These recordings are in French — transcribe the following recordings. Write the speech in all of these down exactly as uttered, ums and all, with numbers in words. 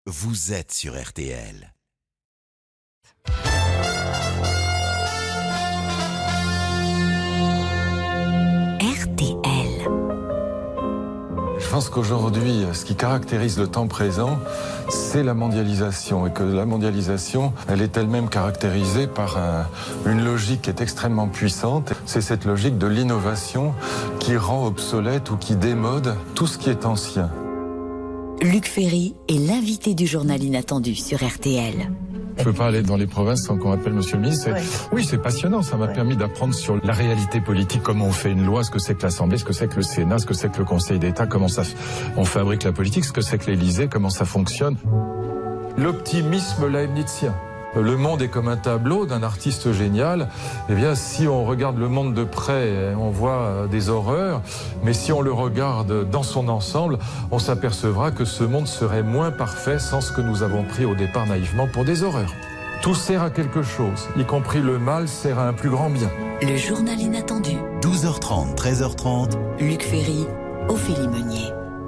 Vous êtes sur R T L. R T L. Je pense qu'aujourd'hui, ce qui caractérise le temps présent, c'est la mondialisation. Et que la mondialisation, elle est elle-même caractérisée par un, une logique qui est extrêmement puissante. C'est cette logique de l'innovation qui rend obsolète ou qui démode tout ce qui est ancien. Luc Ferry est l'invité du journal inattendu sur R T L. Je ne peux pas aller dans les provinces sans qu'on appelle Monsieur le ministre. Oui, oui c'est passionnant. Ça m'a oui. permis d'apprendre sur la réalité politique, comment on fait une loi, ce que c'est que l'Assemblée, ce que c'est que le Sénat, ce que c'est que le Conseil d'État, comment ça, on fabrique la politique, ce que c'est que l'Élysée, comment ça fonctionne. L'optimisme leibnizien. Le monde est comme un tableau d'un artiste génial. Eh bien, si on regarde le monde de près, on voit des horreurs. Mais si on le regarde dans son ensemble, on s'apercevra que ce monde serait moins parfait sans ce que nous avons pris au départ naïvement pour des horreurs. Tout sert à quelque chose, y compris le mal sert à un plus grand bien. Le journal inattendu. douze heures trente, treize heures trente. Luc Ferry, Ophélie Meunier.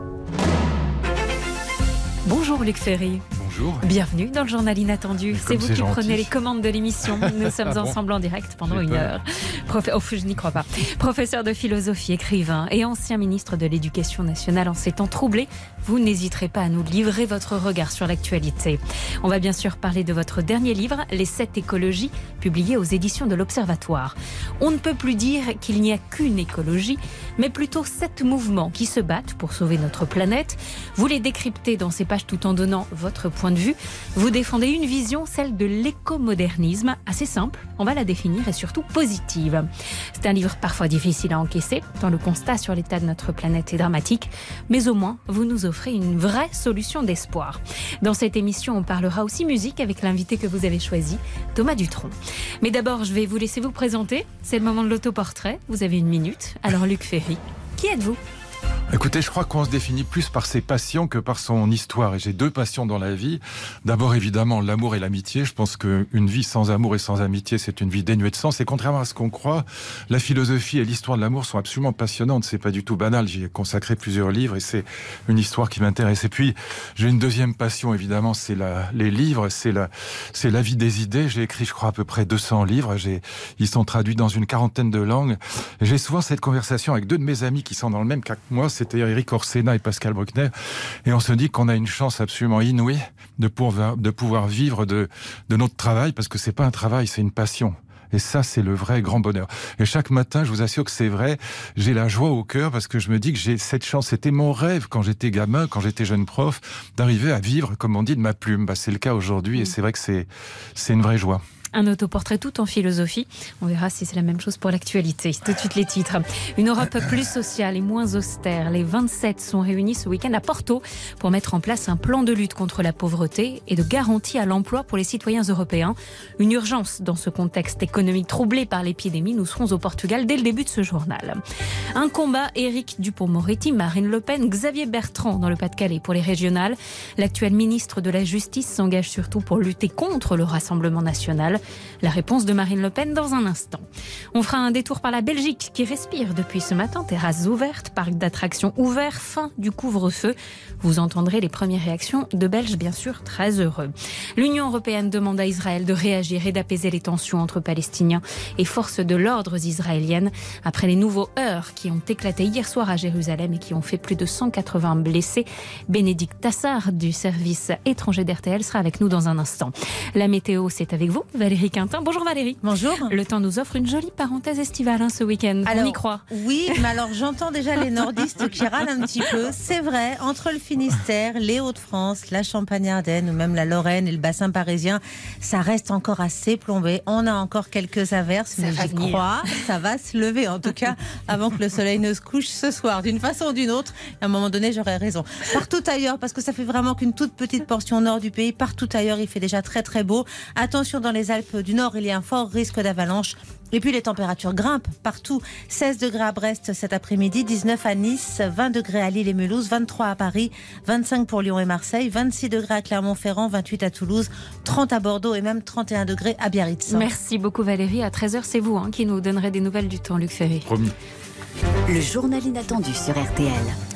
Bonjour Luc Ferry. Bonjour. Bienvenue dans le journal inattendu. C'est vous qui gentil. Prenez les commandes de l'émission. Nous sommes Ah bon ensemble en direct pendant J'ai une peur. heure. Prof... Oh, je n'y crois pas. Professeur de philosophie, écrivain et ancien ministre de l'Éducation nationale en ces temps troublés, vous n'hésiterez pas à nous livrer votre regard sur l'actualité. On va bien sûr parler de votre dernier livre, Les sept écologies, publié aux éditions de l'Observatoire. On ne peut plus dire qu'il n'y a qu'une écologie, mais plutôt sept mouvements qui se battent pour sauver notre planète. Vous les décryptez dans ces pages tout en donnant votre point de vue. Vous défendez une vision, celle de l'écomodernisme, assez simple, on va la définir, et surtout positive. C'est un livre parfois difficile à encaisser, tant le constat sur l'état de notre planète est dramatique, mais au moins, vous nous offrez une vraie solution d'espoir. Dans cette émission, on parlera aussi musique avec l'invité que vous avez choisi, Thomas Dutronc. Mais d'abord, je vais vous laisser vous présenter. C'est le moment de l'autoportrait. Vous avez une minute. Alors, Luc Ferry, qui êtes-vous ? Écoutez, je crois qu'on se définit plus par ses passions que par son histoire. Et j'ai deux passions dans la vie. D'abord, évidemment, l'amour et l'amitié. Je pense qu'une vie sans amour et sans amitié, c'est une vie dénuée de sens. Et contrairement à ce qu'on croit, la philosophie et l'histoire de l'amour sont absolument passionnantes. C'est pas du tout banal. J'y ai consacré plusieurs livres et c'est une histoire qui m'intéresse. Et puis, j'ai une deuxième passion, évidemment, c'est la, les livres, c'est la, c'est la vie des idées. J'ai écrit, je crois, à peu près deux cents livres. J'ai, ils sont traduits dans une quarantaine de langues. Et j'ai souvent cette conversation avec deux de mes amis qui sont dans le même cas que moi. C'était Eric Orsena et Pascal Bruckner. Et on se dit qu'on a une chance absolument inouïe de pouvoir, de pouvoir vivre de, de notre travail, parce que c'est pas un travail, c'est une passion. Et ça, c'est le vrai grand bonheur. Et chaque matin, je vous assure que c'est vrai, j'ai la joie au cœur parce que je me dis que j'ai cette chance. C'était mon rêve quand j'étais gamin, quand j'étais jeune prof, d'arriver à vivre, comme on dit, de ma plume. Bah, c'est le cas aujourd'hui et c'est vrai que c'est, c'est une vraie joie. Un autoportrait tout en philosophie. On verra si c'est la même chose pour l'actualité. Tout de suite les titres. Une Europe plus sociale et moins austère. Les vingt-sept sont réunis ce week-end à Porto pour mettre en place un plan de lutte contre la pauvreté et de garantie à l'emploi pour les citoyens européens. Une urgence dans ce contexte économique troublé par l'épidémie. Nous serons au Portugal dès le début de ce journal. Un combat, Éric Dupond-Moretti, Marine Le Pen, Xavier Bertrand dans le Pas-de-Calais pour les régionales. L'actuel ministre de la Justice s'engage surtout pour lutter contre le Rassemblement national. La réponse de Marine Le Pen dans un instant. On fera un détour par la Belgique qui respire depuis ce matin. Terrasses ouvertes, parcs d'attractions ouverts, fin du couvre-feu. Vous entendrez les premières réactions de Belges, bien sûr, très heureux. L'Union européenne demande à Israël de réagir et d'apaiser les tensions entre Palestiniens et forces de l'ordre israéliennes après les nouveaux heurts qui ont éclaté hier soir à Jérusalem et qui ont fait plus de cent quatre-vingts blessés. Bénédicte Tassard du service étranger d'R T L sera avec nous dans un instant. La météo, c'est avec vous, Valérie Quintin. Bonjour Valérie. Bonjour. Le temps nous offre une jolie parenthèse estivale hein, ce week-end. Alors, on y croit. Oui, mais alors j'entends déjà les nordistes qui râlent un petit peu. C'est vrai, entre le Finistère, les Hauts-de-France, la Champagne-Ardenne ou même la Lorraine et le bassin parisien, ça reste encore assez plombé. On a encore quelques averses, Ça mais va j'y venir. crois. Ça va se lever en tout cas avant que le soleil ne se couche ce soir. D'une façon ou d'une autre, à un moment donné, j'aurais raison. Partout ailleurs, parce que ça fait vraiment qu'une toute petite portion nord du pays, partout ailleurs, il fait déjà très très beau. Attention, dans les Alpes du Nord, il y a un fort risque d'avalanche. Et puis les températures grimpent partout. seize degrés à Brest cet après-midi, dix-neuf à Nice, vingt degrés à Lille et Mulhouse, vingt-trois à Paris, vingt-cinq pour Lyon et Marseille, vingt-six degrés à Clermont-Ferrand, vingt-huit à Toulouse, trente à Bordeaux et même trente et un degrés à Biarritz. Merci beaucoup Valérie. À treize heures, c'est vous hein, qui nous donnerez des nouvelles du temps, Luc Ferry. Promis. Le journal inattendu sur R T L.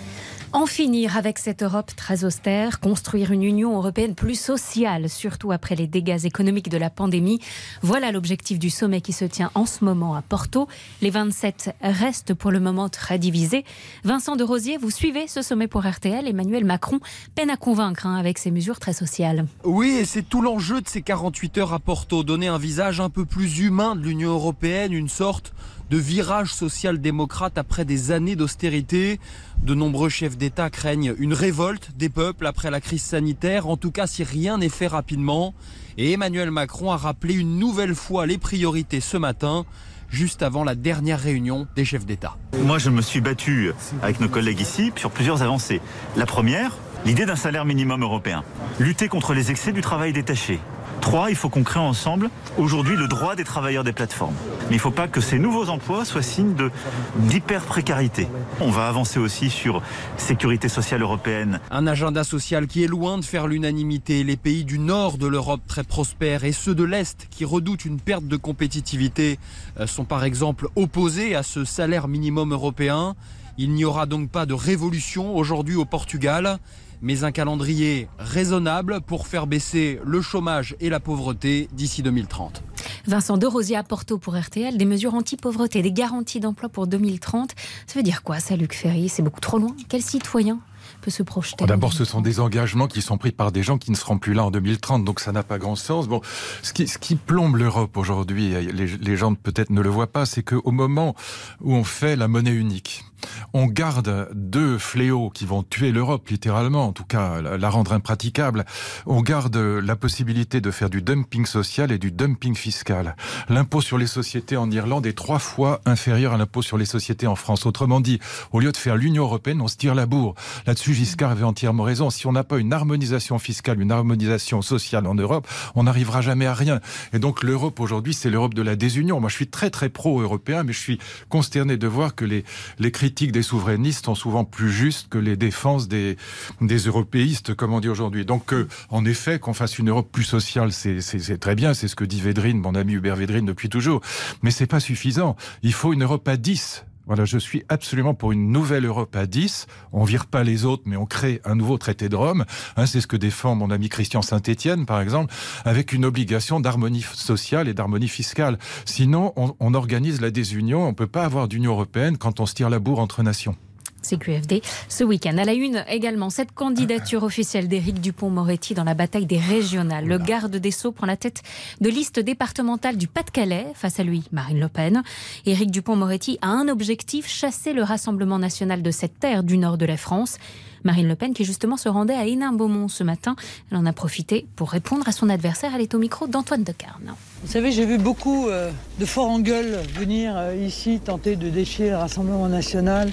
En finir avec cette Europe très austère, construire une Union européenne plus sociale, surtout après les dégâts économiques de la pandémie. Voilà l'objectif du sommet qui se tient en ce moment à Porto. Les vingt-sept restent pour le moment très divisés. Vincent de Rosier, vous suivez ce sommet pour R T L. Emmanuel Macron peine à convaincre hein, avec ses mesures très sociales. Oui, et c'est tout l'enjeu de ces quarante-huit heures à Porto. Donner un visage un peu plus humain de l'Union européenne, une sorte de virage social-démocrate après des années d'austérité. De nombreux chefs d'État craignent une révolte des peuples après la crise sanitaire, en tout cas si rien n'est fait rapidement. Et Emmanuel Macron a rappelé une nouvelle fois les priorités ce matin, juste avant la dernière réunion des chefs d'État. Moi, je me suis battu avec nos collègues ici sur plusieurs avancées. La première, l'idée d'un salaire minimum européen. Lutter contre les excès du travail détaché. Trois, il faut qu'on crée ensemble aujourd'hui le droit des travailleurs des plateformes. Mais il ne faut pas que ces nouveaux emplois soient signes de, d'hyper-précarité. On va avancer aussi sur sécurité sociale européenne. Un agenda social qui est loin de faire l'unanimité. Les pays du nord de l'Europe très prospères et ceux de l'Est qui redoutent une perte de compétitivité sont par exemple opposés à ce salaire minimum européen. Il n'y aura donc pas de révolution aujourd'hui au Portugal, mais un calendrier raisonnable pour faire baisser le chômage et la pauvreté d'ici deux mille trente. Vincent de Rosier à Porto pour R T L, des mesures anti-pauvreté, des garanties d'emploi pour deux mille trente. Ça veut dire quoi ça, Luc Ferry? C'est beaucoup trop loin. Quel citoyen peut se projeter? D'abord, ce sont des engagements qui sont pris par des gens qui ne seront plus là en deux mille trente, donc ça n'a pas grand sens. Bon, ce qui, ce qui plombe l'Europe aujourd'hui, les, les gens peut-être ne le voient pas, c'est qu'au moment où on fait la monnaie unique, on garde deux fléaux qui vont tuer l'Europe, littéralement, en tout cas la rendre impraticable. On garde la possibilité de faire du dumping social et du dumping fiscal. L'impôt sur les sociétés en Irlande est trois fois inférieur à l'impôt sur les sociétés en France. Autrement dit, au lieu de faire l'Union européenne, on se tire la bourre. Là-dessus, Giscard avait entièrement raison. Si on n'a pas une harmonisation fiscale, une harmonisation sociale en Europe, on n'arrivera jamais à rien. Et donc l'Europe aujourd'hui, c'est l'Europe de la désunion. Moi, je suis très très pro-européen, mais je suis consterné de voir que les, les critiques des souverainistes sont souvent plus justes que les défenses des, des européistes, comme on dit aujourd'hui. Donc, euh, en effet, qu'on fasse une Europe plus sociale, c'est, c'est, c'est très bien. C'est ce que dit Védrine, mon ami Hubert Védrine, depuis toujours. Mais c'est pas suffisant. Il faut une Europe à dix. Voilà, je suis absolument pour une nouvelle Europe à dix. On vire pas les autres, mais on crée un nouveau traité de Rome. Hein, c'est ce que défend mon ami Christian Saint-Étienne, par exemple, avec une obligation d'harmonie sociale et d'harmonie fiscale. Sinon, on, on organise la désunion. On peut pas avoir d'Union européenne quand on se tire la bourre entre nations. C Q F D ce week-end. À la une également, cette candidature officielle d'Éric Dupond-Moretti dans la bataille des régionales. Le garde des Sceaux prend la tête de liste départementale du Pas-de-Calais. Face à lui, Marine Le Pen. Éric Dupond-Moretti a un objectif, chasser le Rassemblement national de cette terre du nord de la France. Marine Le Pen qui justement se rendait à Hénin-Beaumont ce matin. Elle en a profité pour répondre à son adversaire. Elle est au micro d'Antoine Decarne. Vous savez, j'ai vu beaucoup euh, de forts en gueule venir euh, ici tenter de déchirer le Rassemblement national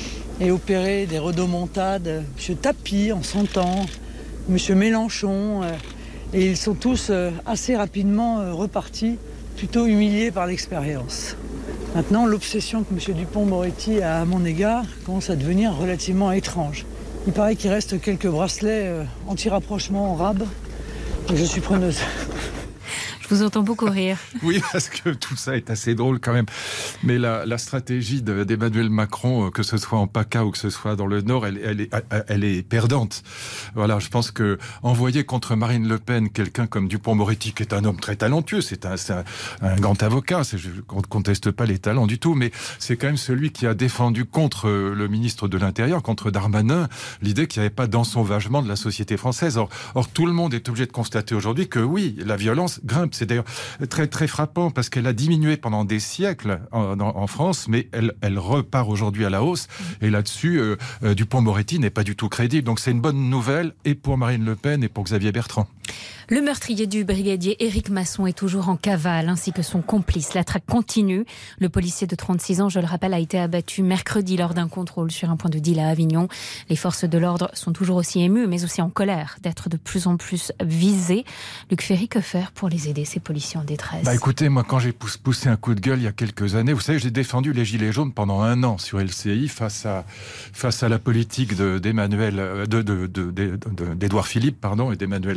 et opérer des rodomontades. M. Tapie en son temps, M. Mélenchon, euh, et ils sont tous euh, assez rapidement euh, repartis, plutôt humiliés par l'expérience. Maintenant, l'obsession que M. Dupond-Moretti a à mon égard commence à devenir relativement étrange. Il paraît qu'il reste quelques bracelets euh, anti-rapprochement en rab, et je suis preneuse. Je vous entends beaucoup rire. Oui, parce que tout ça est assez drôle quand même. Mais la, la stratégie de, d'Emmanuel Macron, que ce soit en PACA ou que ce soit dans le Nord, elle, elle, est, elle est perdante. Voilà, je pense que envoyer contre Marine Le Pen quelqu'un comme Dupond-Moretti, qui est un homme très talentueux, c'est un, c'est un, un grand avocat, c'est, je ne conteste pas les talents du tout, mais c'est quand même celui qui a défendu contre le ministre de l'Intérieur, contre Darmanin, l'idée qu'il n'y avait pas d'ensauvagement de la société française. Or, or, tout le monde est obligé de constater aujourd'hui que oui, la violence grimpe. C'est d'ailleurs très, très frappant parce qu'elle a diminué pendant des siècles en, en, en France, mais elle, elle repart aujourd'hui à la hausse. Et là-dessus, euh, euh, Dupond-Moretti n'est pas du tout crédible. Donc c'est une bonne nouvelle et pour Marine Le Pen et pour Xavier Bertrand. Le meurtrier du brigadier Éric Masson est toujours en cavale, ainsi que son complice. La traque continue. Le policier de trente-six ans, je le rappelle, a été abattu mercredi lors d'un contrôle sur un point de deal à Avignon. Les forces de l'ordre sont toujours aussi émues, mais aussi en colère d'être de plus en plus visées. Luc Ferry, que faire pour les aider, ces policiers en détresse? Bah écoutez, moi quand j'ai poussé un coup de gueule il y a quelques années, vous savez, j'ai défendu les Gilets jaunes pendant un an sur L C I face à, face à la politique de, d'Emmanuel, de, de, de, de, de, d'Édouard Philippe pardon, et d'Emmanuel Macron.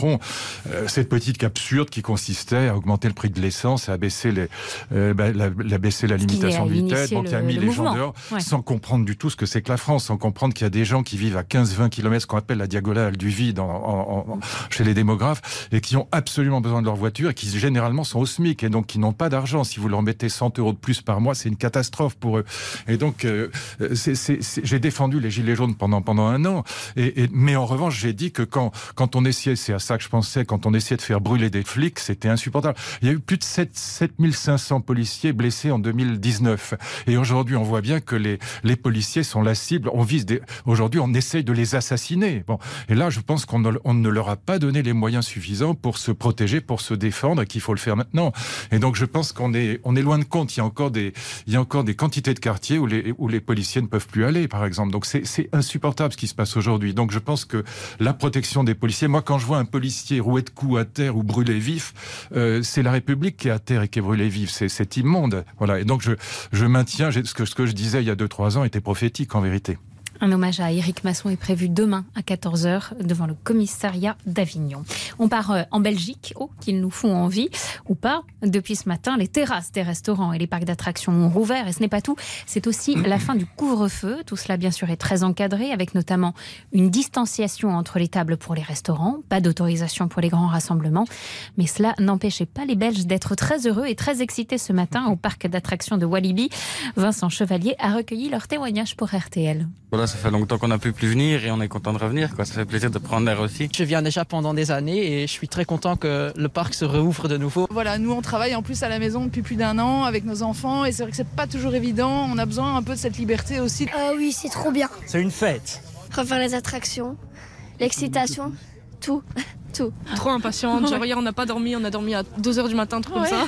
Macron, euh, cette politique absurde qui consistait à augmenter le prix de l'essence, à baisser, les, euh, bah, la, la, baisser la limitation de vitesse, bon, qui a mis le les mouvement. gens dehors, ouais. sans comprendre du tout ce que c'est que la France, sans comprendre qu'il y a des gens qui vivent à quinze à vingt kilomètres, ce qu'on appelle la diagonale du vide en, en, en, chez les démographes, et qui ont absolument besoin de leur voiture, et qui généralement sont au SMIC, et donc qui n'ont pas d'argent. Si vous leur mettez cent euros de plus par mois, c'est une catastrophe pour eux. Et donc, euh, c'est, c'est, c'est, j'ai défendu les Gilets jaunes pendant, pendant un an, et, et, mais en revanche, j'ai dit que quand, quand on essayait, c'est à ça que je pensais, quand on essayait de faire brûler des flics, c'était insupportable. Il y a eu plus de sept mille cinq cents policiers blessés en deux mille dix-neuf. Et aujourd'hui, on voit bien que les, les policiers sont la cible. On vise des, aujourd'hui, on essaye de les assassiner. Bon. Et là, je pense qu'on ne, on ne leur a pas donné les moyens suffisants pour se protéger, pour se défendre, et qu'il faut le faire maintenant. Et donc, je pense qu'on est, on est loin de compte. Il y a encore des, il y a encore des quantités de quartiers où les, où les policiers ne peuvent plus aller, par exemple. Donc, c'est, c'est insupportable ce qui se passe aujourd'hui. Donc, je pense que la protection des policiers, moi, quand je vois un policier roué de coups à terre ou brûlé vif, euh, c'est la République qui est à terre et qui est brûlée vive. C'est, c'est immonde. Voilà. Et donc, je, je maintiens ce que, ce que je disais il y a deux trois ans était prophétique, en vérité. Un hommage à Éric Masson est prévu demain à quatorze heures devant le commissariat d'Avignon. On part en Belgique, oh, qu'ils nous font envie, ou pas. Depuis ce matin, les terrasses des restaurants et les parcs d'attractions ont rouvert. Et ce n'est pas tout, c'est aussi la fin du couvre-feu. Tout cela, bien sûr, est très encadré, avec notamment une distanciation entre les tables pour les restaurants, pas d'autorisation pour les grands rassemblements. Mais cela n'empêchait pas les Belges d'être très heureux et très excités ce matin au parc d'attractions de Walibi. Vincent Chevalier a recueilli leur témoignage pour R T L. Voilà, ça fait longtemps qu'on n'a pu plus venir et on est content de revenir, quoi. Ça fait plaisir de prendre l'air aussi. Je viens déjà pendant des années et je suis très content que le parc se rouvre de nouveau. Voilà, nous on travaille en plus à la maison depuis plus d'un an avec nos enfants et c'est vrai que c'est pas toujours évident. On a besoin un peu de cette liberté aussi. Ah oui, c'est trop bien. C'est une fête. Refaire les attractions, l'excitation, tout, tout. Trop impatiente. Genre hier on n'a pas dormi, on a dormi à deux heures du matin, tout ouais. comme ça.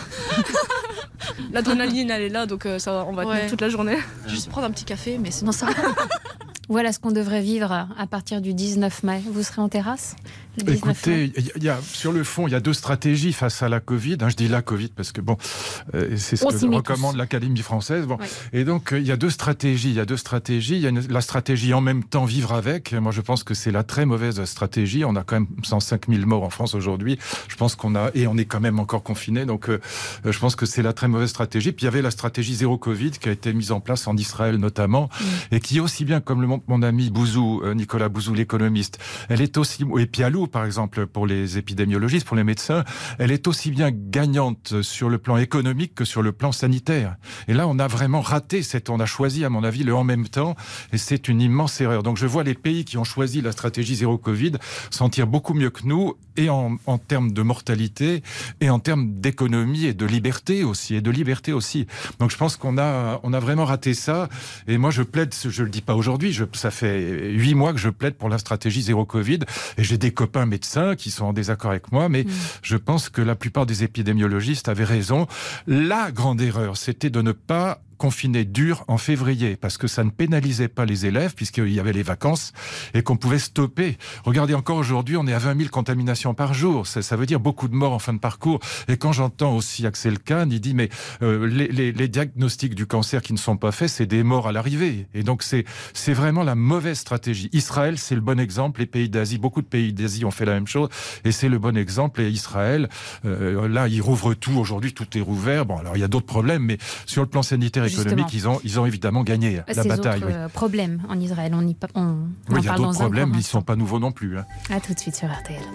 L'adrénaline elle est là, donc ça, on va tenir ouais. toute la journée. Juste prendre un petit café, mais sinon ça va. Voilà ce qu'on devrait vivre à partir du dix-neuf mai. Vous serez en terrasse ? Écoutez, il y a, sur le fond, il y a deux stratégies face à la Covid. Hein, je dis la Covid parce que bon, euh, c'est ce On que recommande tous. l'Académie française. Bon. Ouais. Et donc, il y a deux stratégies. Il y a deux stratégies. Il y a une, la stratégie en même temps vivre avec. Moi, je pense que c'est la très mauvaise stratégie. On a quand même cent cinq mille morts en France aujourd'hui. Je pense qu'on a, et on est quand même encore confinés. Donc, euh, je pense que c'est la très mauvaise stratégie. Puis il y avait la stratégie zéro Covid qui a été mise en place en Israël notamment, mmh. et qui est aussi bien, comme le montre mon ami Bouzou, Nicolas Bouzou, l'économiste, elle est aussi, et Pialou, par exemple, pour les épidémiologistes, pour les médecins, elle est aussi bien gagnante sur le plan économique que sur le plan sanitaire. Et là, on a vraiment raté cette, on a choisi, à mon avis, le en même temps, et c'est une immense erreur. Donc je vois les pays qui ont choisi la stratégie zéro Covid s'en tirent beaucoup mieux que nous, et en, en termes de mortalité, et en termes d'économie et de liberté aussi, et de liberté aussi. Donc je pense qu'on a, on a vraiment raté ça, et moi je plaide, je le dis pas aujourd'hui, je, ça fait huit mois que je plaide pour la stratégie zéro Covid, et j'ai des copains médecins qui sont en désaccord avec moi, mais mmh. je pense que la plupart des épidémiologistes avaient raison. La grande erreur, c'était de ne pas confiné dur en février, parce que ça ne pénalisait pas les élèves, puisqu'il y avait les vacances, et qu'on pouvait stopper. Regardez, encore aujourd'hui, on est à vingt mille contaminations par jour. Ça, ça veut dire beaucoup de morts en fin de parcours. Et quand j'entends aussi Axel Kahn, il dit, mais euh, les, les, les diagnostics du cancer qui ne sont pas faits, c'est des morts à l'arrivée. Et donc, c'est, c'est vraiment la mauvaise stratégie. Israël, c'est le bon exemple. Les pays d'Asie, beaucoup de pays d'Asie ont fait la même chose, et c'est le bon exemple. Et Israël, euh, là, ils rouvrent tout. Aujourd'hui, tout est rouvert. Bon, alors, il y a d'autres problèmes, mais sur le plan sanitaire économique, ils ont, ils ont évidemment gagné la Ces bataille. Autres, oui. problèmes en Israël, on, y, on, on oui, en il y a parle d'autres dans problèmes, un ils ne sont pas nouveaux non plus. Hein. À tout de suite sur R T L.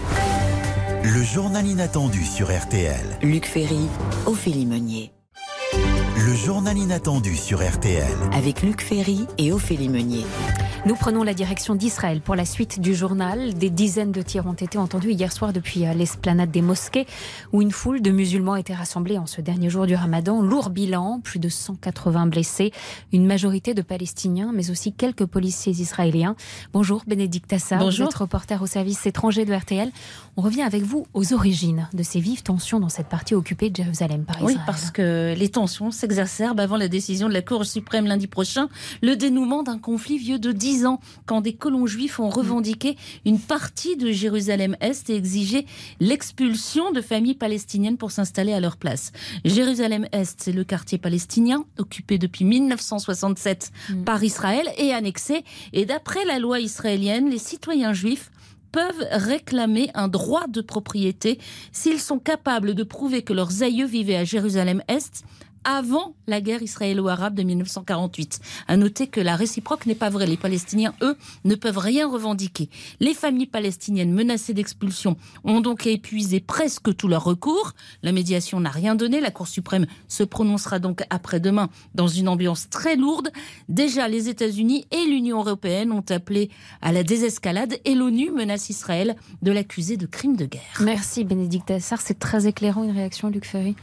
Le journal inattendu sur R T L. Luc Ferry, Ophélie Meunier. Le journal inattendu sur R T L. Avec Luc Ferry et Ophélie Meunier. Nous prenons la direction d'Israël pour la suite du journal. Des dizaines de tirs ont été entendus hier soir depuis l'esplanade des mosquées, où une foule de musulmans était rassemblée en ce dernier jour du Ramadan. Lourd bilan, plus de cent quatre-vingts blessés, une majorité de Palestiniens, mais aussi quelques policiers israéliens. Bonjour Bénédicte Assar, Bonjour. Vous êtes reporter au service étranger de R T L. On revient avec vous aux origines de ces vives tensions dans cette partie occupée de Jérusalem par Israël. Oui, parce que les tensions s'exacerbent avant la décision de la Cour suprême lundi prochain, le dénouement d'un conflit vieux de dix ans, quand des colons juifs ont revendiqué une partie de Jérusalem-Est et exigé l'expulsion de familles palestiniennes pour s'installer à leur place. Jérusalem-Est, c'est le quartier palestinien, occupé depuis mille neuf cent soixante-sept mmh. par Israël et annexé. Et d'après la loi israélienne, les citoyens juifs peuvent réclamer un droit de propriété s'ils sont capables de prouver que leurs aïeux vivaient à Jérusalem-Est avant la guerre israélo-arabe de mille neuf cent quarante-huit. À noter que la réciproque n'est pas vraie. Les Palestiniens, eux, ne peuvent rien revendiquer. Les familles palestiniennes menacées d'expulsion ont donc épuisé presque tous leurs recours. La médiation n'a rien donné. La Cour suprême se prononcera donc après-demain dans une ambiance très lourde. Déjà, les États-Unis et l'Union européenne ont appelé à la désescalade et l'ONU menace Israël de l'accuser de crimes de guerre. Merci Bénédicte Assart, c'est très éclairant. Une réaction, Luc Ferry?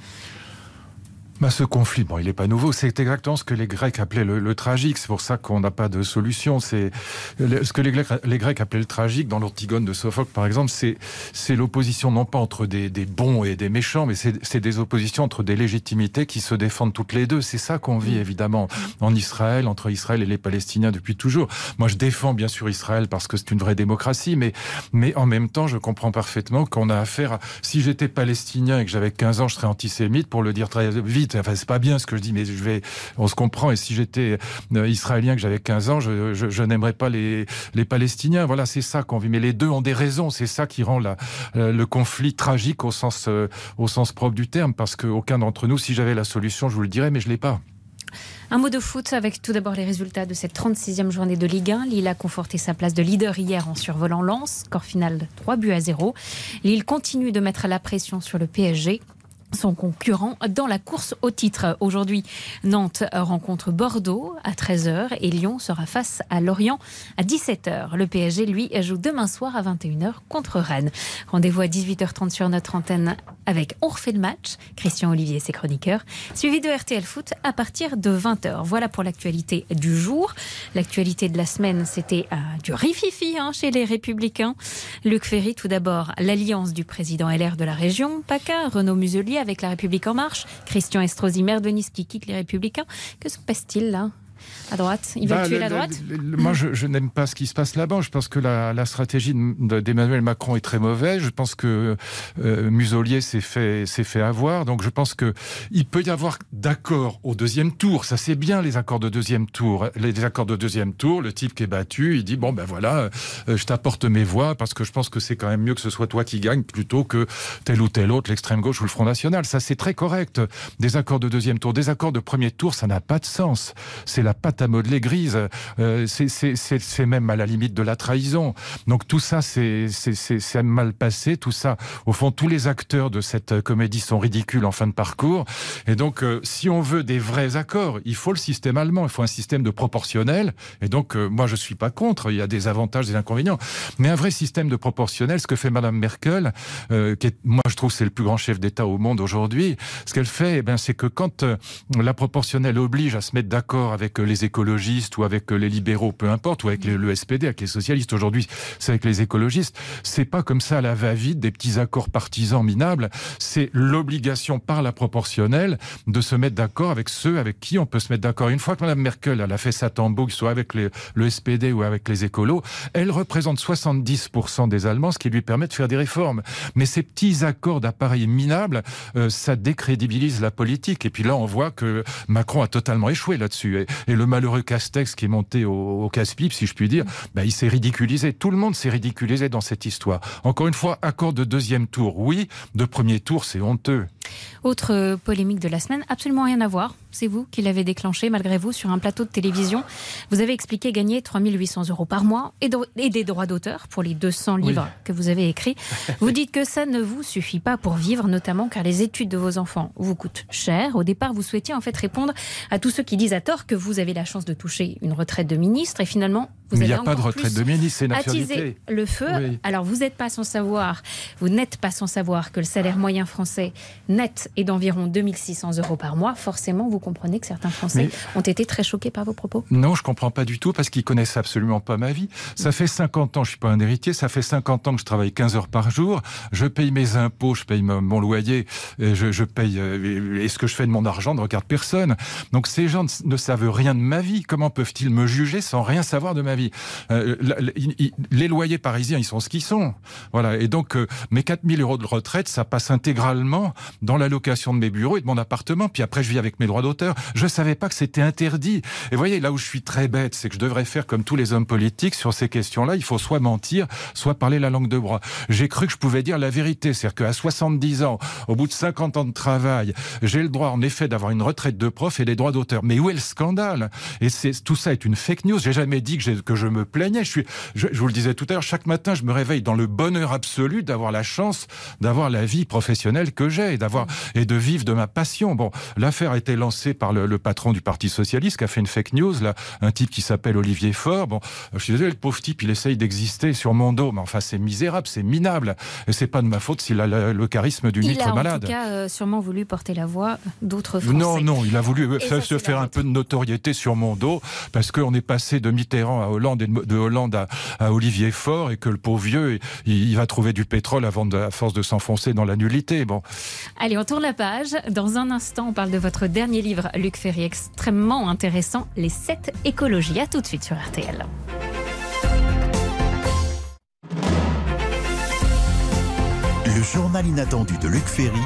Bah, ce conflit, bon, il n'est pas nouveau. C'est exactement ce que les Grecs appelaient le, le tragique. C'est pour ça qu'on n'a pas de solution. C'est ce que les Grecs, les Grecs appelaient le tragique dans l'Antigone de Sophocle, par exemple. C'est, c'est l'opposition non pas entre des, des bons et des méchants, mais c'est, c'est des oppositions entre des légitimités qui se défendent toutes les deux. C'est ça qu'on vit évidemment en Israël, entre Israël et les Palestiniens depuis toujours. Moi, je défends bien sûr Israël parce que c'est une vraie démocratie, mais mais en même temps, je comprends parfaitement qu'on a affaire à... Si j'étais palestinien et que j'avais quinze ans, je serais antisémite, pour le dire très vite. Enfin, c'est pas bien ce que je dis, mais je vais, on se comprend. Et si j'étais euh, israélien, que j'avais quinze ans, je, je, je n'aimerais pas les, les Palestiniens. Voilà, c'est ça qu'on vit. Mais les deux ont des raisons. C'est ça qui rend la, euh, le conflit tragique au sens, euh, au sens propre du terme. Parce qu'aucun d'entre nous, si j'avais la solution, je vous le dirais, mais je l'ai pas. Un mot de foot avec tout d'abord les résultats de cette trente-sixième journée de Ligue un. Lille a conforté sa place de leader hier en survolant Lens. Score final trois buts à zéro. Lille continue de mettre la pression sur le P S G, son concurrent dans la course au titre. Aujourd'hui, Nantes rencontre Bordeaux à treize heures et Lyon sera face à Lorient à dix-sept heures. Le P S G, lui, joue demain soir à vingt et une heures contre Rennes. Rendez-vous à dix-huit heures trente sur notre antenne avec On refait le match. Christian Olivier et ses chroniqueurs. Suivi de R T L Foot à partir de vingt heures. Voilà pour l'actualité du jour. L'actualité de la semaine, c'était euh, du rififi hein, chez les Républicains. Luc Ferry, tout d'abord, l'alliance du président L R de la région, PACA, Renaud Muselier avec La République En Marche, Christian Estrosi, maire de Nice qui quitte les Républicains. Que se passe-t-il là à droite? Ils veulent bah, tuer le, la droite le, le, Moi, je, je n'aime pas ce qui se passe là-bas. Je pense que la, la stratégie d'Emmanuel Macron est très mauvaise. Je pense que euh, Muselier s'est fait, s'est fait avoir. Donc, je pense qu'il peut y avoir d'accords au deuxième tour. Ça, c'est bien, les accords de deuxième tour. Les, les accords de deuxième tour, le type qui est battu, il dit, bon, ben voilà, euh, je t'apporte mes voix parce que je pense que c'est quand même mieux que ce soit toi qui gagne plutôt que tel ou tel autre, l'extrême gauche ou le Front National. Ça, c'est très correct. Des accords de deuxième tour. Des accords de premier tour, ça n'a pas de sens. C'est la pâte à modeler grise, euh, c'est, c'est, c'est, c'est même à la limite de la trahison. Donc tout ça, c'est, c'est, c'est, c'est mal passé. Tout ça, au fond, tous les acteurs de cette comédie sont ridicules en fin de parcours. Et donc, euh, si on veut des vrais accords, il faut le système allemand, il faut un système de proportionnel. Et donc, euh, moi, je suis pas contre. Il y a des avantages, des inconvénients. Mais un vrai système de proportionnel, ce que fait Madame Merkel, euh, qui est, moi, je trouve, c'est le plus grand chef d'État au monde aujourd'hui. Ce qu'elle fait, eh ben, c'est que quand euh, la proportionnelle oblige à se mettre d'accord avec euh, les écologistes ou avec les libéraux, peu importe, ou avec les, le S P D, avec les socialistes. Aujourd'hui, c'est avec les écologistes. C'est pas comme ça à la va-vite des petits accords partisans minables. C'est l'obligation par la proportionnelle de se mettre d'accord avec ceux avec qui on peut se mettre d'accord. Une fois que Mme Merkel elle a fait sa tambouille, soit avec les, le S P D ou avec les écolos, elle représente soixante-dix pour cent des Allemands, ce qui lui permet de faire des réformes. Mais ces petits accords d'appareils minables, euh, ça décrédibilise la politique. Et puis là, on voit que Macron a totalement échoué là-dessus. Et, et le malheureux Castex qui est monté au, au casse-pipe, si je puis dire, ben, il s'est ridiculisé. Tout le monde s'est ridiculisé dans cette histoire. Encore une fois, accord de deuxième tour, oui. De premier tour, c'est honteux. Autre polémique de la semaine, absolument rien à voir. C'est vous qui l'avez déclenché, malgré vous, sur un plateau de télévision. Vous avez expliqué gagner trois mille huit cents euros par mois et, de, et des droits d'auteur pour les deux cents livres oui. que vous avez écrits. Vous dites que ça ne vous suffit pas pour vivre, notamment car les études de vos enfants vous coûtent cher. Au départ, vous souhaitiez en fait répondre à tous ceux qui disent à tort que vous avez la chance de toucher une retraite de ministre et finalement, vous Mais avez il n'y a pas de retraite de ministre, c'est une attisé le feu. Oui. Alors, vous n'êtes pas sans savoir, vous n'êtes pas sans savoir que le salaire moyen français net est d'environ deux mille six cents euros par mois. Forcément, vous comprenez que certains Français Mais... ont été très choqués par vos propos. Non, je ne comprends pas du tout parce qu'ils ne connaissent absolument pas ma vie. Ça fait cinquante ans, je ne suis pas un héritier, ça fait cinquante ans que je travaille quinze heures par jour. Je paye mes impôts, je paye mon loyer, et je, je paye. Et ce que je fais de mon argent ne regarde personne. Donc ces gens ne savent rien de ma vie. Comment peuvent-ils me juger sans rien savoir de ma vie ? Euh, les loyers parisiens, ils sont ce qu'ils sont. Voilà. Et donc, euh, mes quatre mille euros de retraite, ça passe intégralement dans l'allocation de mes bureaux et de mon appartement. Puis après, je vis avec mes droits d'auteur. d'auteur. Je savais pas que c'était interdit. Et vous voyez, là où je suis très bête, c'est que je devrais faire comme tous les hommes politiques sur ces questions-là. Il faut soit mentir, soit parler la langue de bois. J'ai cru que je pouvais dire la vérité. C'est-à-dire qu'à soixante-dix ans, au bout de cinquante ans de travail, j'ai le droit, en effet, d'avoir une retraite de prof et des droits d'auteur. Mais où est le scandale? Et c'est, tout ça est une fake news. J'ai jamais dit que, j'ai, que je me plaignais. Je suis, je, je vous le disais tout à l'heure, chaque matin, je me réveille dans le bonheur absolu d'avoir la chance d'avoir la vie professionnelle que j'ai et d'avoir, et de vivre de ma passion. Bon, l'affaire a été lancée par le, le patron du Parti Socialiste qui a fait une fake news, là, un type qui s'appelle Olivier Faure. Bon, je suis désolé, le pauvre type, il essaye d'exister sur mon dos, mais enfin, c'est misérable, c'est minable. Et c'est pas de ma faute s'il a le, le charisme d'une huître malade. Il a en tout cas euh, sûrement voulu porter la voix d'autres Français. Non, non, il a voulu et ça, se faire un peu de notoriété sur mon dos, parce qu'on est passé de Mitterrand à Hollande et de, de Hollande à, à Olivier Faure, et que le pauvre vieux, il, il va trouver du pétrole avant de, à force de s'enfoncer dans la nullité. Bon. Allez, on tourne la page. Dans un instant, on parle de votre dernier livre, Luc Ferry, extrêmement intéressant, Les sept écologies. À tout de suite sur R T L. Le journal inattendu de Luc Ferry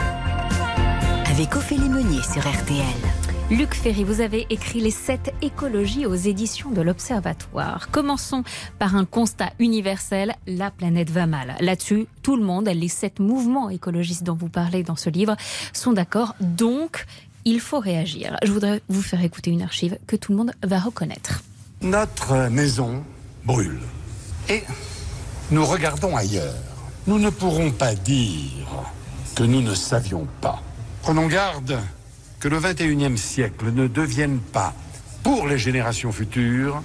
avec Ophélie Meunier sur R T L. Luc Ferry, vous avez écrit Les sept écologies aux éditions de l'Observatoire. Commençons par un constat universel, la planète va mal. Là-dessus, tout le monde, les sept mouvements écologistes dont vous parlez dans ce livre, sont d'accord. Donc, il faut réagir. Je voudrais vous faire écouter une archive que tout le monde va reconnaître. Notre maison brûle. Et nous regardons ailleurs. Nous ne pourrons pas dire que nous ne savions pas. Prenons garde que le vingt et unième siècle ne devienne pas, pour les générations futures,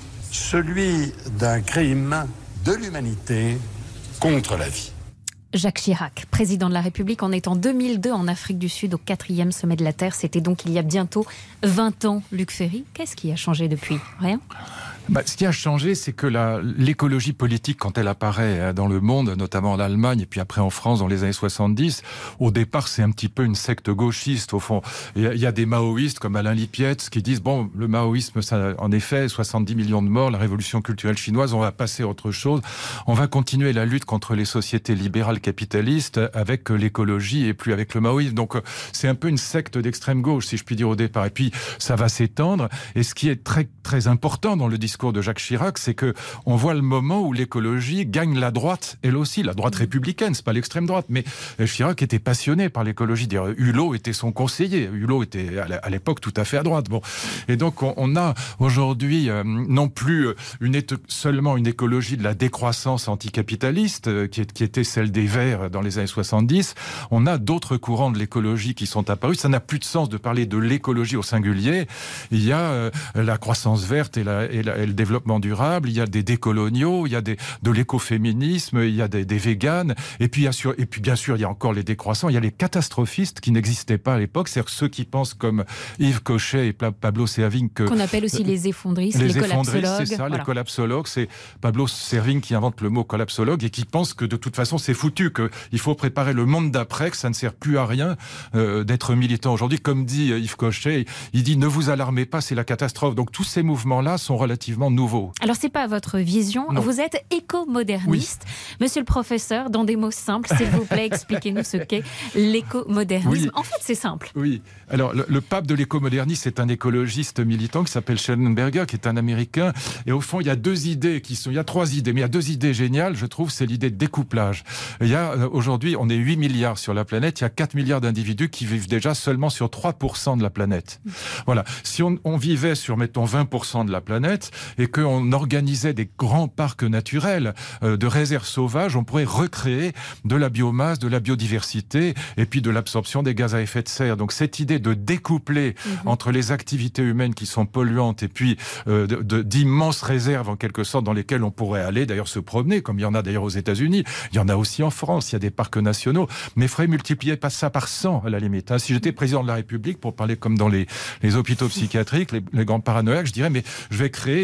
celui d'un crime de l'humanité contre la vie. Jacques Chirac, président de la République, en est en deux mille deux en Afrique du Sud, au quatrième sommet de la Terre. C'était donc il y a bientôt vingt ans. Luc Ferry, qu'est-ce qui a changé depuis? Rien? Bah, ce qui a changé, c'est que la, l'écologie politique, quand elle apparaît dans le monde, notamment en Allemagne et puis après en France dans les années soixante-dix, au départ, c'est un petit peu une secte gauchiste, au fond. Il y, y a des maoïstes comme Alain Lipietz qui disent, bon, le maoïsme, ça, en effet, soixante-dix millions de morts, la révolution culturelle chinoise, on va passer à autre chose. On va continuer la lutte contre les sociétés libérales capitalistes avec l'écologie et plus avec le maoïsme. Donc, c'est un peu une secte d'extrême gauche, si je puis dire, au départ. Et puis, ça va s'étendre. Et ce qui est très, très important dans le discours de Jacques Chirac, c'est que on voit le moment où l'écologie gagne la droite, elle aussi, la droite républicaine, c'est pas l'extrême droite, mais Chirac était passionné par l'écologie. Hulot était son conseiller, Hulot était à l'époque tout à fait à droite. Bon, et donc on, on a aujourd'hui euh, non plus une seulement une écologie de la décroissance anticapitaliste euh, qui, est, qui était celle des Verts dans les années soixante-dix. On a d'autres courants de l'écologie qui sont apparus. Ça n'a plus de sens de parler de l'écologie au singulier. Il y a euh, la croissance verte et la, et la et le développement durable, il y a des décoloniaux, il y a des, de l'écoféminisme, il y a des, des véganes, et puis, et puis bien sûr il y a encore les décroissants, il y a les catastrophistes qui n'existaient pas à l'époque, c'est-à-dire ceux qui pensent comme Yves Cochet et Pablo Servigne que... Qu'on appelle aussi les effondristes, les, les effondristes, collapsologues. c'est ça, voilà. Les collapsologues, c'est Pablo Servigne qui invente le mot collapsologue et qui pense que de toute façon c'est foutu, qu'il faut préparer le monde d'après, que ça ne sert plus à rien euh, d'être militant aujourd'hui. Comme dit Yves Cochet, il dit ne vous alarmez pas, c'est la catastrophe. Donc tous ces mouvements-là sont relativement nouveau. Alors, c'est pas votre vision. Non. Vous êtes éco-moderniste. Oui. Monsieur le professeur, dans des mots simples, s'il vous plaît, expliquez-nous ce qu'est l'éco-modernisme. Oui. En fait, c'est simple. Oui. Alors, le, le pape de l'éco-modernisme, c'est un écologiste militant qui s'appelle Schellenberger, qui est un Américain. Et au fond, il y a deux idées qui sont... Il y a trois idées, mais il y a deux idées géniales, je trouve, c'est l'idée de découplage. Il y a, aujourd'hui, on est huit milliards sur la planète, il y a quatre milliards d'individus qui vivent déjà seulement sur trois pour cent de la planète. Voilà. Si on, on vivait sur, mettons, vingt pour cent de la planète, et qu'on organisait des grands parcs naturels, euh, de réserves sauvages, on pourrait recréer de la biomasse, de la biodiversité et puis de l'absorption des gaz à effet de serre. Donc cette idée de découpler mmh. entre les activités humaines qui sont polluantes et puis euh, de, de, d'immenses réserves en quelque sorte dans lesquelles on pourrait aller d'ailleurs se promener, comme il y en a d'ailleurs aux États-Unis, il y en a aussi en France, il y a des parcs nationaux, mais il faudrait multiplier pas ça par cent à la limite. Hein. Si j'étais président de la République, pour parler comme dans les, les hôpitaux psychiatriques, les, les grands paranoïaques, je dirais mais je vais créer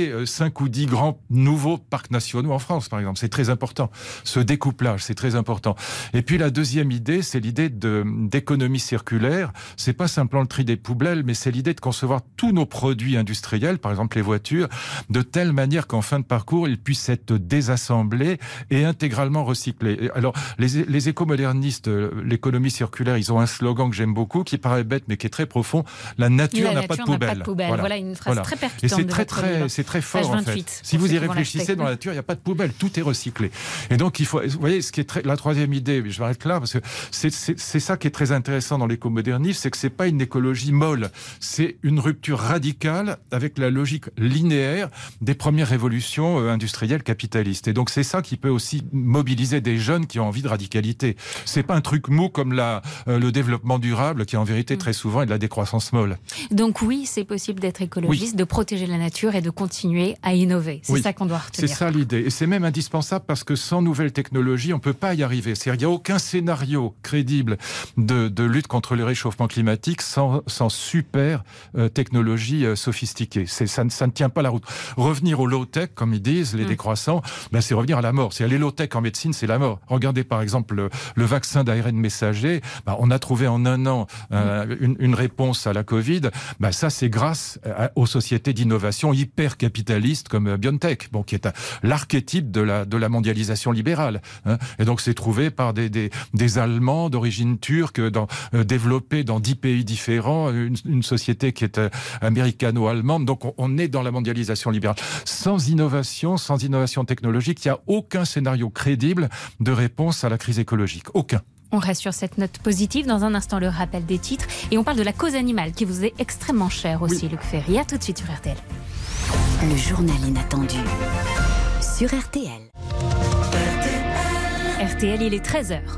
créer cinq ou dix grands nouveaux parcs nationaux en France, par exemple. C'est très important. Ce découplage, c'est très important. Et puis la deuxième idée, c'est l'idée de, d'économie circulaire. C'est pas simplement le tri des poubelles, mais c'est l'idée de concevoir tous nos produits industriels, par exemple les voitures, de telle manière qu'en fin de parcours, ils puissent être désassemblés et intégralement recyclés. Alors, les, les écomodernistes, l'économie circulaire, ils ont un slogan que j'aime beaucoup, qui paraît bête, mais qui est très profond. La nature n'a pas de poubelle. Pas de poubelle. Voilà. Voilà une phrase voilà. très percutante. Et c'est très, très, c'est très fort, en fait. Si vous y réfléchissez, dans la nature, il n'y a pas de poubelle. Tout est recyclé. Et donc, il faut, vous voyez, ce qui est très, la troisième idée, je m'arrête là, parce que c'est, c'est, c'est ça qui est très intéressant dans l'écomodernisme, c'est que c'est pas une écologie molle. C'est une rupture radicale avec la logique linéaire des premières révolutions industrielles capitalistes. Et donc, c'est ça qui peut aussi mobiliser des jeunes qui ont envie de radicalité. C'est pas un truc mou comme la, euh, le développement durable, qui en vérité, très souvent, est de la décroissance molle. Donc oui, c'est possible d'être écologiste, oui. de protéger la nature et de continuer à innover. C'est oui. ça qu'on doit retenir. C'est ça l'idée. Et c'est même indispensable parce que sans nouvelles technologies, on ne peut pas y arriver. C'est-à-dire qu'il n'y a aucun scénario crédible de, de lutte contre le réchauffement climatique sans, sans super euh, technologies euh, sophistiquées. C'est, ça, ça ne tient pas la route. Revenir au low-tech, comme ils disent, les mmh. décroissants, ben c'est revenir à la mort. C'est aller low-tech en médecine, c'est la mort. Regardez par exemple le, le vaccin d'A R N messager. Ben, on a trouvé en un an euh, mmh. une, une réponse à la Covid. Ben, ça, c'est grâce à, aux sociétés d'innovation hyper capitalistes comme BioNTech, bon, qui est un, l'archétype de la, de la mondialisation libérale. Hein. Et donc, c'est trouvé par des, des, des Allemands d'origine turque, dans, euh, développés dans dix pays différents, une, une société qui est euh, américano-allemande. Donc, on, on est dans la mondialisation libérale. Sans innovation, sans innovation technologique, il n'y a aucun scénario crédible de réponse à la crise écologique. Aucun. On reste sur cette note positive. Dans un instant, le rappel des titres. Et on parle de la cause animale, qui vous est extrêmement chère aussi, oui. Luc Ferry. À tout de suite sur R T L. Le journal inattendu sur R T L. R T L, il est treize heures.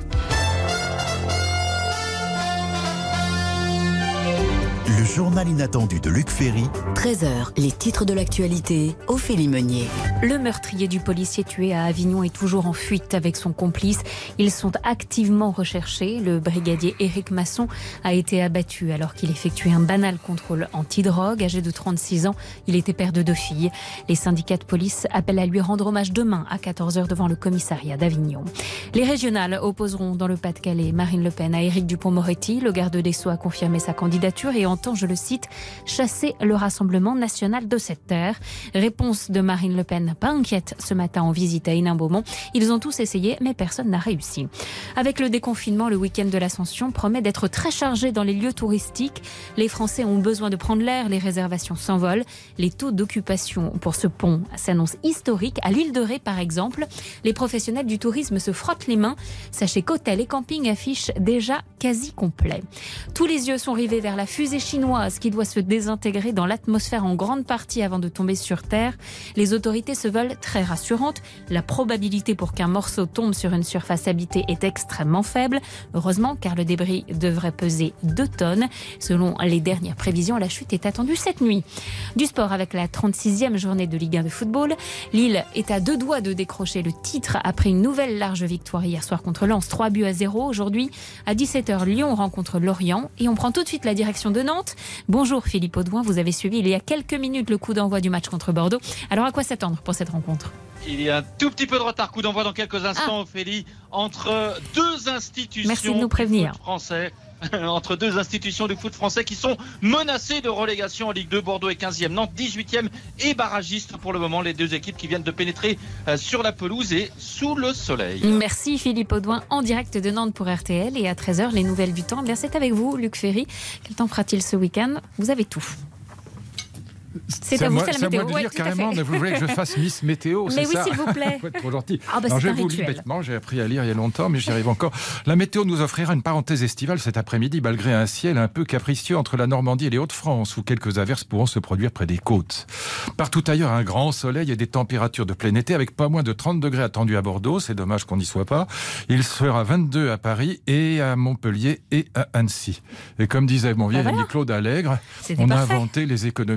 Le journal inattendu de Luc Ferry. treize heures, les titres de l'actualité, Ophélie Meunier. Le meurtrier du policier tué à Avignon est toujours en fuite avec son complice. Ils sont activement recherchés. Le brigadier Éric Masson a été abattu alors qu'il effectuait un banal contrôle antidrogue. Âgé de trente-six ans, il était père de deux filles. Les syndicats de police appellent à lui rendre hommage demain à quatorze heures devant le commissariat d'Avignon. Les régionales opposeront dans le Pas-de-Calais Marine Le Pen à Éric Dupond-Moretti. Le garde des Sceaux a confirmé sa candidature et entend, je le cite, chasser le Rassemblement national de cette terre. Réponse de Marine Le Pen, pas inquiète ce matin en visite à Hénin-Beaumont. Ils ont tous essayé, mais personne n'a réussi. Avec le déconfinement, le week-end de l'Ascension promet d'être très chargé dans les lieux touristiques. Les Français ont besoin de prendre l'air, les réservations s'envolent. Les taux d'occupation pour ce pont s'annoncent historiques. À l'île de Ré, par exemple, les professionnels du tourisme se frottent les mains. Sachez qu'hôtels et campings affichent déjà quasi complet. Tous les yeux sont rivés vers la fusée chinoise qui doit se désintégrer dans l'atmosphère en grande partie avant de tomber sur Terre. Les autorités se veulent très rassurantes. La probabilité pour qu'un morceau tombe sur une surface habitée est extrêmement faible. Heureusement, car le débris devrait peser deux tonnes. Selon les dernières prévisions, la chute est attendue cette nuit. Du sport avec la trente-sixième journée de Ligue un de football. Lille est à deux doigts de décrocher le titre après une nouvelle large victoire hier soir contre Lens, trois buts à zéro. Aujourd'hui, à dix-sept heures, Lyon rencontre Lorient et on prend tout de suite la direction de Nantes. Bonjour Philippe Audouin, vous avez suivi il y a quelques minutes le coup d'envoi du match contre Bordeaux. Alors à quoi s'attendre pour cette rencontre ? Il y a un tout petit peu de retard, coup d'envoi dans quelques instants, ah. Ophélie, entre deux institutions Merci de nous prévenir. du foot français. Entre deux institutions du foot français qui sont menacées de relégation en Ligue deux. Bordeaux est quinzième, Nantes dix-huitième et barragiste pour le moment. Les deux équipes qui viennent de pénétrer sur la pelouse et sous le soleil. Merci Philippe Audouin en direct de Nantes pour R T L. Et à treize heures, les nouvelles du temps. Eh bien, c'est avec vous, Luc Ferry. Quel temps fera-t-il ce week-end ? Vous avez tout. C'est, c'est à vous, c'est la météo. C'est à moi de ouais, dire carrément, mais vous voulez que je fasse Miss Météo, c'est mais oui, ça ? s'il vous plaît. Faut être trop gentil. Ah bah, Alors, c'est je un vous rituel. lis bêtement, j'ai appris à lire il y a longtemps, mais j'y arrive encore. La météo nous offrira une parenthèse estivale cet après-midi, malgré un ciel un peu capricieux entre la Normandie et les Hauts-de-France, où quelques averses pourront se produire près des côtes. Partout ailleurs, un grand soleil et des températures de plein été, avec pas moins de trente degrés attendus à Bordeaux. C'est dommage qu'on n'y soit pas. Il sera vingt-deux à Paris et à Montpellier et à Annecy. Et comme disait mon vieil bah ami voilà. Claude Allègre, C'était on parfait. a inventé les économistes pour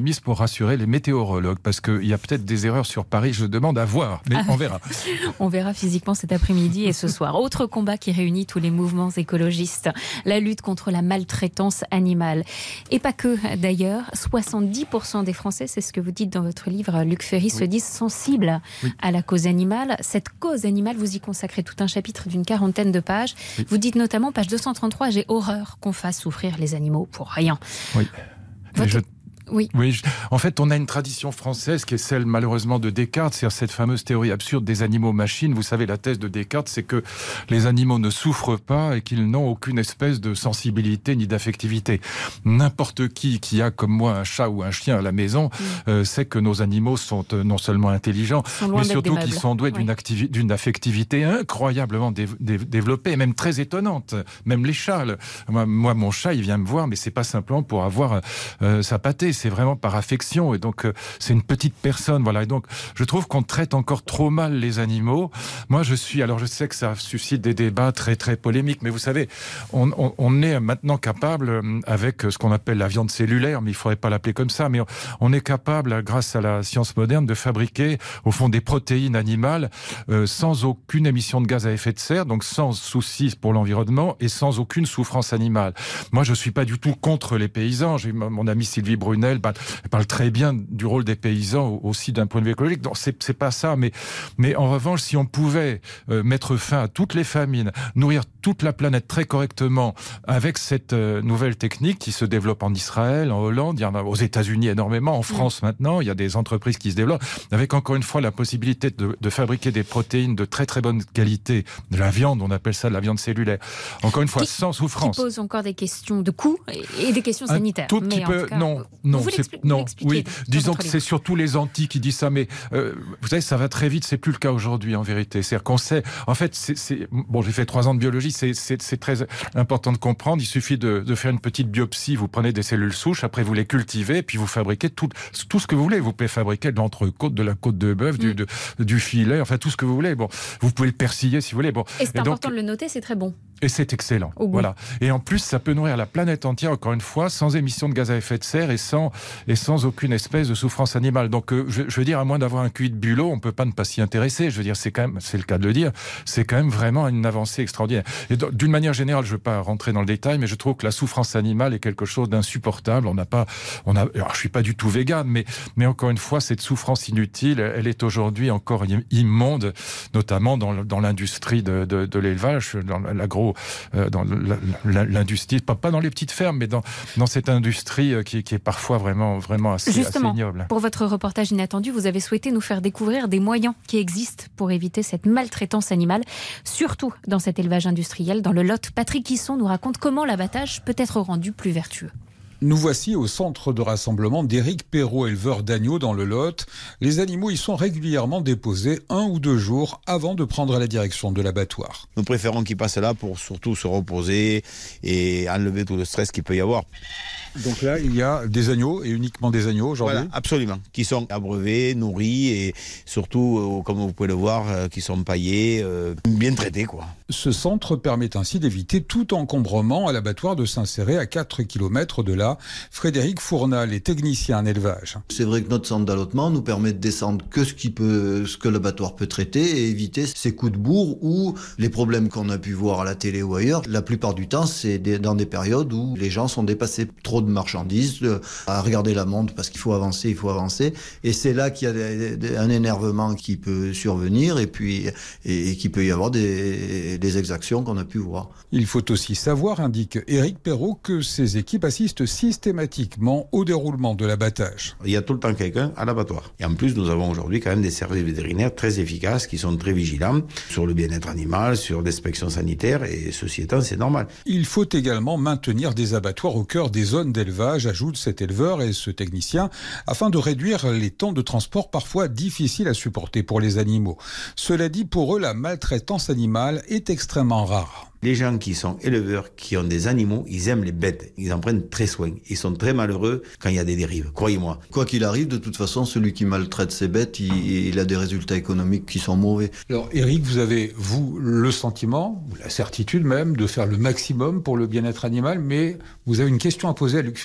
rassurer les météorologues, parce qu'il y a peut-être des erreurs sur Paris, je demande à voir, mais on verra. On verra physiquement cet après-midi et ce soir. Autre combat qui réunit tous les mouvements écologistes, la lutte contre la maltraitance animale. Et pas que d'ailleurs, soixante-dix pour cent des Français, c'est ce que vous dites dans votre livre, Luc Ferry, oui. se disent sensibles oui. à la cause animale. Cette cause animale, vous y consacrez tout un chapitre d'une quarantaine de pages. Oui. Vous dites notamment, page deux cent trente-trois, j'ai horreur qu'on fasse souffrir les animaux pour rien. Oui. Votre... Je... Oui. oui je... En fait, on a une tradition française qui est celle, malheureusement, de Descartes. C'est cette fameuse théorie absurde des animaux-machines. Vous savez, la thèse de Descartes, c'est que les animaux ne souffrent pas et qu'ils n'ont aucune espèce de sensibilité ni d'affectivité. N'importe qui qui a, comme moi, un chat ou un chien à la maison, mmh. euh, sait que nos animaux sont euh, non seulement intelligents, mais surtout qu'ils sont doués oui. d'une, activi- d'une affectivité incroyablement dé- dé- développée, et même très étonnante. Même les chats. Le... Moi, moi, mon chat, il vient me voir, mais c'est pas simplement pour avoir euh, sa pâtée. C'est vraiment par affection, et donc euh, c'est une petite personne, voilà. Et donc je trouve qu'on traite encore trop mal les animaux. Moi je suis, alors je sais que ça suscite des débats très très polémiques, mais vous savez, on, on, on est maintenant capable, avec ce qu'on appelle la viande cellulaire, mais il faudrait pas l'appeler comme ça, mais on, on est capable, grâce à la science moderne, de fabriquer au fond des protéines animales euh, sans aucune émission de gaz à effet de serre, donc sans souci pour l'environnement et sans aucune souffrance animale. Moi je suis pas du tout contre les paysans. J'ai mon ami Sylvie Brunel, bah, elle parle très bien du rôle des paysans aussi d'un point de vue écologique. Donc c'est, c'est pas ça, mais mais en revanche, si on pouvait euh, mettre fin à toutes les famines, nourrir toute la planète très correctement avec cette euh, nouvelle technique qui se développe en Israël, en Hollande, il y en a aux États-Unis énormément, en France mmh. maintenant, il y a des entreprises qui se développent avec encore une fois la possibilité de, de fabriquer des protéines de très très bonne qualité, de la viande, on appelle ça de la viande cellulaire. Encore une fois, qui, sans souffrance. Qui pose encore des questions de coûts et des questions sanitaires. Un tout petit mais peu, cas, non, non. Vous C'est, non, oui. Disons que livre. C'est surtout les anti qui disent ça, mais euh, vous savez, ça va très vite. C'est plus le cas aujourd'hui, en vérité. C'est-à-dire qu'on sait. En fait, c'est, c'est bon. J'ai fait trois ans de biologie. C'est, c'est, c'est très important de comprendre. Il suffit de, de faire une petite biopsie. Vous prenez des cellules souches, après vous les cultivez, puis vous fabriquez tout, tout ce que vous voulez. Vous pouvez fabriquer de l'entrecôte, de la côte de bœuf, mm. du, de, du filet, enfin tout ce que vous voulez. Bon, vous pouvez le persiller si vous voulez. Bon. Et c'est et important donc, de le noter. C'est très bon. Et c'est excellent. Voilà. Et en plus, ça peut nourrir la planète entière, encore une fois, sans émission de gaz à effet de serre et sans, et sans aucune espèce de souffrance animale. Donc, euh, je, je veux dire, à moins d'avoir un Q I de bulot, on ne peut pas ne pas s'y intéresser. Je veux dire, c'est quand même, c'est le cas de le dire, c'est quand même vraiment une avancée extraordinaire. Et d'une manière générale, je ne veux pas rentrer dans le détail, mais je trouve que la souffrance animale est quelque chose d'insupportable. On n'a pas, on a, alors, je suis pas du tout végane, mais, mais encore une fois, cette souffrance inutile, elle est aujourd'hui encore immonde, notamment dans, dans l'industrie de, de, de l'élevage, dans l'agro, euh, dans l'industrie, pas, pas dans les petites fermes, mais dans, dans cette industrie qui, qui est parfois vraiment, vraiment assez, Justement, assez ignoble. Pour votre reportage inattendu, vous avez souhaité nous faire découvrir des moyens qui existent pour éviter cette maltraitance animale, surtout dans cet élevage industriel. Dans le Lot, Patrick Hisson nous raconte comment l'abattage peut être rendu plus vertueux. Nous voici au centre de rassemblement d'Éric Perrault, éleveur d'agneaux dans le Lot. Les animaux y sont régulièrement déposés un ou deux jours avant de prendre la direction de l'abattoir. Nous préférons qu'ils passent là pour surtout se reposer et enlever tout le stress qu'il peut y avoir. Donc là, il y a des agneaux et uniquement des agneaux aujourd'hui ? Voilà, absolument. Qui sont abreuvés, nourris et surtout, comme vous pouvez le voir, qui sont paillés, bien traités, quoi. Ce centre permet ainsi d'éviter tout encombrement à l'abattoir de Saint-Céré, à quatre kilomètres de là. Frédéric Fournal est technicien en élevage. C'est vrai que notre centre d'allottement nous permet de descendre que ce, qui peut, ce que l'abattoir peut traiter et éviter ces coups de bourre ou les problèmes qu'on a pu voir à la télé ou ailleurs. La plupart du temps, c'est des, dans des périodes où les gens sont dépassés, trop de marchandises, à regarder la montre parce qu'il faut avancer, il faut avancer. Et c'est là qu'il y a des, des, un énervement qui peut survenir et puis et, et qu'il peut y avoir des, des exactions qu'on a pu voir. Il faut aussi savoir, indique Éric Perrault, que ces équipes assistent systématiquement au déroulement de l'abattage. Il y a tout le temps quelqu'un à l'abattoir. Et en plus, nous avons aujourd'hui quand même des services vétérinaires très efficaces qui sont très vigilants sur le bien-être animal, sur l'inspection sanitaire et ceci étant, c'est normal. Il faut également maintenir des abattoirs au cœur des zones d'élevage, ajoute cet éleveur et ce technicien, afin de réduire les temps de transport parfois difficiles à supporter pour les animaux. Cela dit, pour eux, la maltraitance animale est extrêmement rare. Les gens qui sont éleveurs, qui ont des animaux, ils aiment les bêtes. Ils en prennent très soin. Ils sont très malheureux quand il y a des dérives, croyez-moi. Quoi qu'il arrive, de toute façon, celui qui maltraite ses bêtes, il, il a des résultats économiques qui sont mauvais. Alors, Éric, vous avez, vous, le sentiment, ou la certitude même, de faire le maximum pour le bien-être animal, mais vous avez une question à poser à Luc Ferry.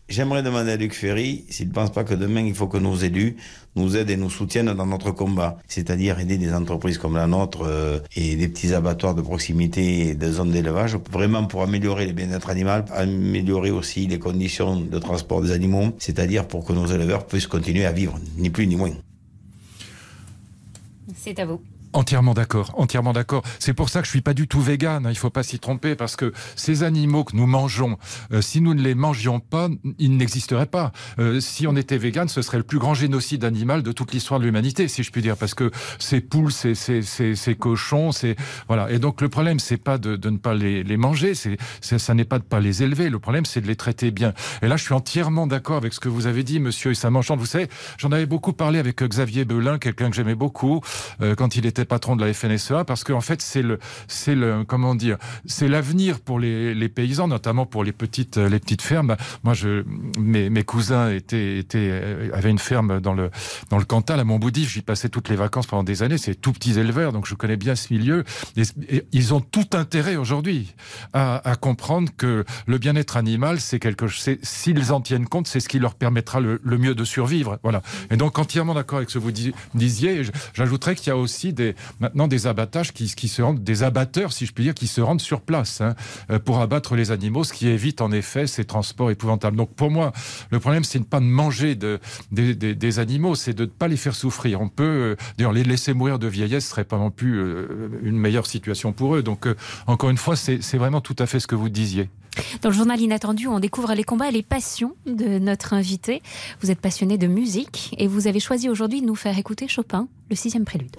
J'aimerais demander à Luc Ferry s'il ne pense pas que demain, il faut que nos élus nous aident et nous soutiennent dans notre combat. C'est-à-dire aider des entreprises comme la nôtre euh, et des petits abattoirs de proximité et des zones d'élevage, vraiment pour améliorer le bien-être animal, améliorer aussi les conditions de transport des animaux, c'est-à-dire pour que nos éleveurs puissent continuer à vivre, ni plus ni moins. C'est à vous. Entièrement d'accord, entièrement d'accord. C'est pour ça que je suis pas du tout végane, hein, il faut pas s'y tromper, parce que ces animaux que nous mangeons, euh, si nous ne les mangions pas, ils n'existeraient pas. Euh, si on était végane, ce serait le plus grand génocide animal de toute l'histoire de l'humanité, si je puis dire, parce que ces poules, ces, ces, ces, ces cochons, c'est voilà. Et donc le problème, c'est pas de, de ne pas les, les manger, c'est, c'est ça n'est pas de pas les élever. Le problème, c'est de les traiter bien. Et là, je suis entièrement d'accord avec ce que vous avez dit, monsieur, et ça m'enchante. Vous savez, j'en avais beaucoup parlé avec Xavier Belin, quelqu'un que j'aimais beaucoup, euh, quand il était patron de la F N S E A, parce qu'en fait c'est le c'est le comment dire c'est l'avenir pour les, les paysans, notamment pour les petites les petites fermes. Moi je mes, mes cousins étaient étaient avaient une ferme dans le dans le Cantal à Montboudif, j'y passais toutes les vacances pendant des années, c'est tout petits éleveurs, donc je connais bien ce milieu et, et ils ont tout intérêt aujourd'hui à, à comprendre que le bien-être animal c'est quelque chose, s'ils en tiennent compte, c'est ce qui leur permettra le, le mieux de survivre. Voilà. Et donc entièrement d'accord avec ce que vous disiez. J'ajouterais qu'il y a aussi des maintenant des abattages qui, qui se rendent, des abatteurs, si je puis dire, qui se rendent sur place hein, pour abattre les animaux, ce qui évite en effet ces transports épouvantables. Donc pour moi, le problème, c'est de ne pas manger de, de, de, des animaux, c'est de ne pas les faire souffrir. On peut, euh, d'ailleurs, les laisser mourir de vieillesse ne serait pas non plus euh, une meilleure situation pour eux. Donc euh, encore une fois, c'est, c'est vraiment tout à fait ce que vous disiez. Dans le journal Inattendu, on découvre les combats et les passions de notre invité. Vous êtes passionné de musique et vous avez choisi aujourd'hui de nous faire écouter Chopin, le sixième prélude.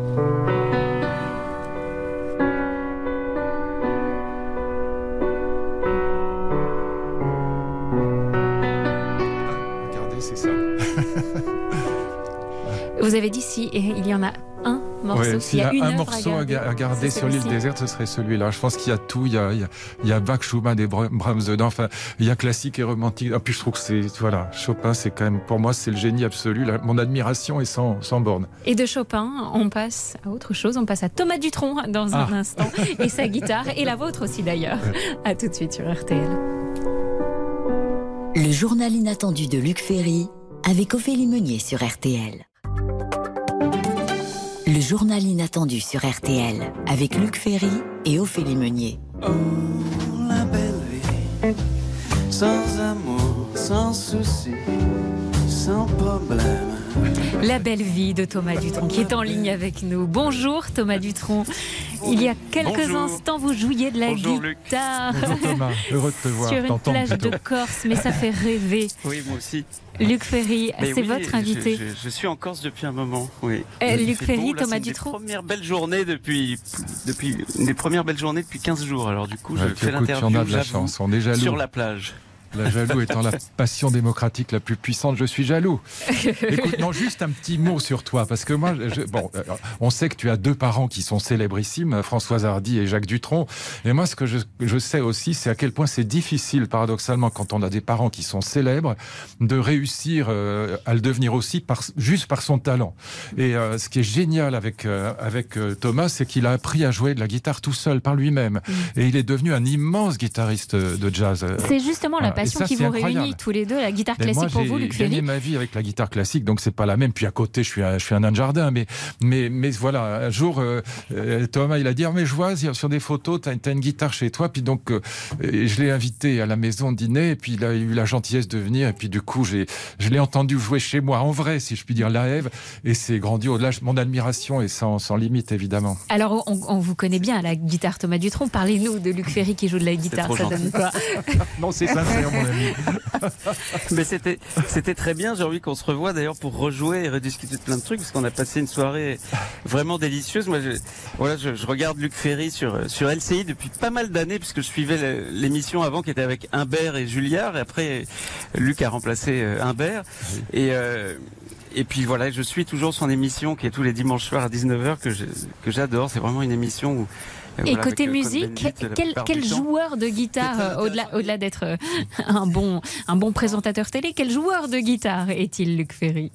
Regardez, c'est ça. Vous avez dit si il y en a un morceau, ouais, s'il y a, y a une un œuvre morceau à garder, à garder sur l'île celui-ci. déserte, ce serait celui-là. Je pense qu'il y a tout. Il y a, il y a, il y a Bach, Schumann et Brahms dedans. Enfin, il y a classique et romantique. Et puis je trouve que c'est, voilà, Chopin, c'est quand même, pour moi, c'est le génie absolu. La, mon admiration est sans, sans borne. Et de Chopin, on passe à autre chose. On passe à Thomas Dutronc dans un ah. instant. Et sa guitare, et la vôtre aussi d'ailleurs. À tout de suite sur R T L. Le journal inattendu de Luc Ferry avec Ophélie Meunier sur R T L. Le journal inattendu sur R T L avec Luc Ferry et Ophélie Meunier. Oh, la belle vie, sans amour, sans souci, sans problème. La belle vie de Thomas Dutronc qui est en ligne avec nous. Bonjour Thomas Dutronc. Il y a quelques Bonjour. instants, vous jouiez de la Bonjour, guitare. Bonjour Thomas, heureux de te voir. Sur une plage plutôt. de Corse, mais ça fait rêver. Oui, moi aussi. Luc Ferry, Mais c'est oui, votre invité. Je, je, je suis en Corse depuis un moment, oui. Euh, Luc Ferry, beau, là, Thomas c'est Dutronc. C'est une des premières belles journées depuis, depuis, une des premières belles journées depuis quinze jours. Alors du coup, je Ouais, fais écoute, l'interview, tu en as de la j'avoue, chance, on est jaloux. sur la plage. La jaloux étant la passion démocratique la plus puissante, je suis jaloux. Écoute, non, juste un petit mot sur toi, parce que moi, je, bon, on sait que tu as deux parents qui sont célébrissimes, Françoise Hardy et Jacques Dutronc. Et moi, ce que je, je sais aussi, c'est à quel point c'est difficile, paradoxalement, quand on a des parents qui sont célèbres, de réussir euh, à le devenir aussi par, juste par son talent. Et euh, ce qui est génial avec euh, avec euh, Thomas, c'est qu'il a appris à jouer de la guitare tout seul, par lui-même, mmh. et il est devenu un immense guitariste de jazz. C'est justement la passion ça, qui vous incroyable. réunit tous les deux, la guitare mais classique moi, pour vous, Luc Ferry. J'ai gagné ma vie avec la guitare classique, donc c'est pas la même. Puis à côté, je suis un, je suis un nain de jardin, mais mais mais voilà. Un jour, euh, Thomas, il a dit ah, mais je vois sur des photos, t'as, t'as une guitare chez toi. Puis donc, euh, je l'ai invité à la maison dîner, et puis il a eu la gentillesse de venir, et puis du coup, j'ai je l'ai entendu jouer chez moi en vrai, si je puis dire, live, et c'est grandiose. Là, mon admiration est sans sans limite, évidemment. Alors, on, on vous connaît bien la guitare, Thomas Dutronc. Parlez-nous de Luc Ferry qui joue de la guitare. Ça donne quoi? Non, c'est sincère, mon ami. Mais c'était, c'était très bien. J'ai envie qu'on se revoie d'ailleurs pour rejouer et rediscuter de plein de trucs, parce qu'on a passé une soirée vraiment délicieuse. Moi, je, voilà, je, je regarde Luc Ferry sur, sur L C I depuis pas mal d'années, puisque je suivais l'émission avant qui était avec Humbert et Julliard, et après Luc a remplacé Humbert. Oui. Et, euh, et puis voilà, je suis toujours son émission qui est tous les dimanches soirs à dix-neuf heures, que, je, que j'adore. C'est vraiment une émission où Et voilà, côté musique, quel, quel joueur de guitare, euh, au-delà, au-delà d'être euh, un bon, un bon présentateur télé, quel joueur de guitare est-il, Luc Ferry?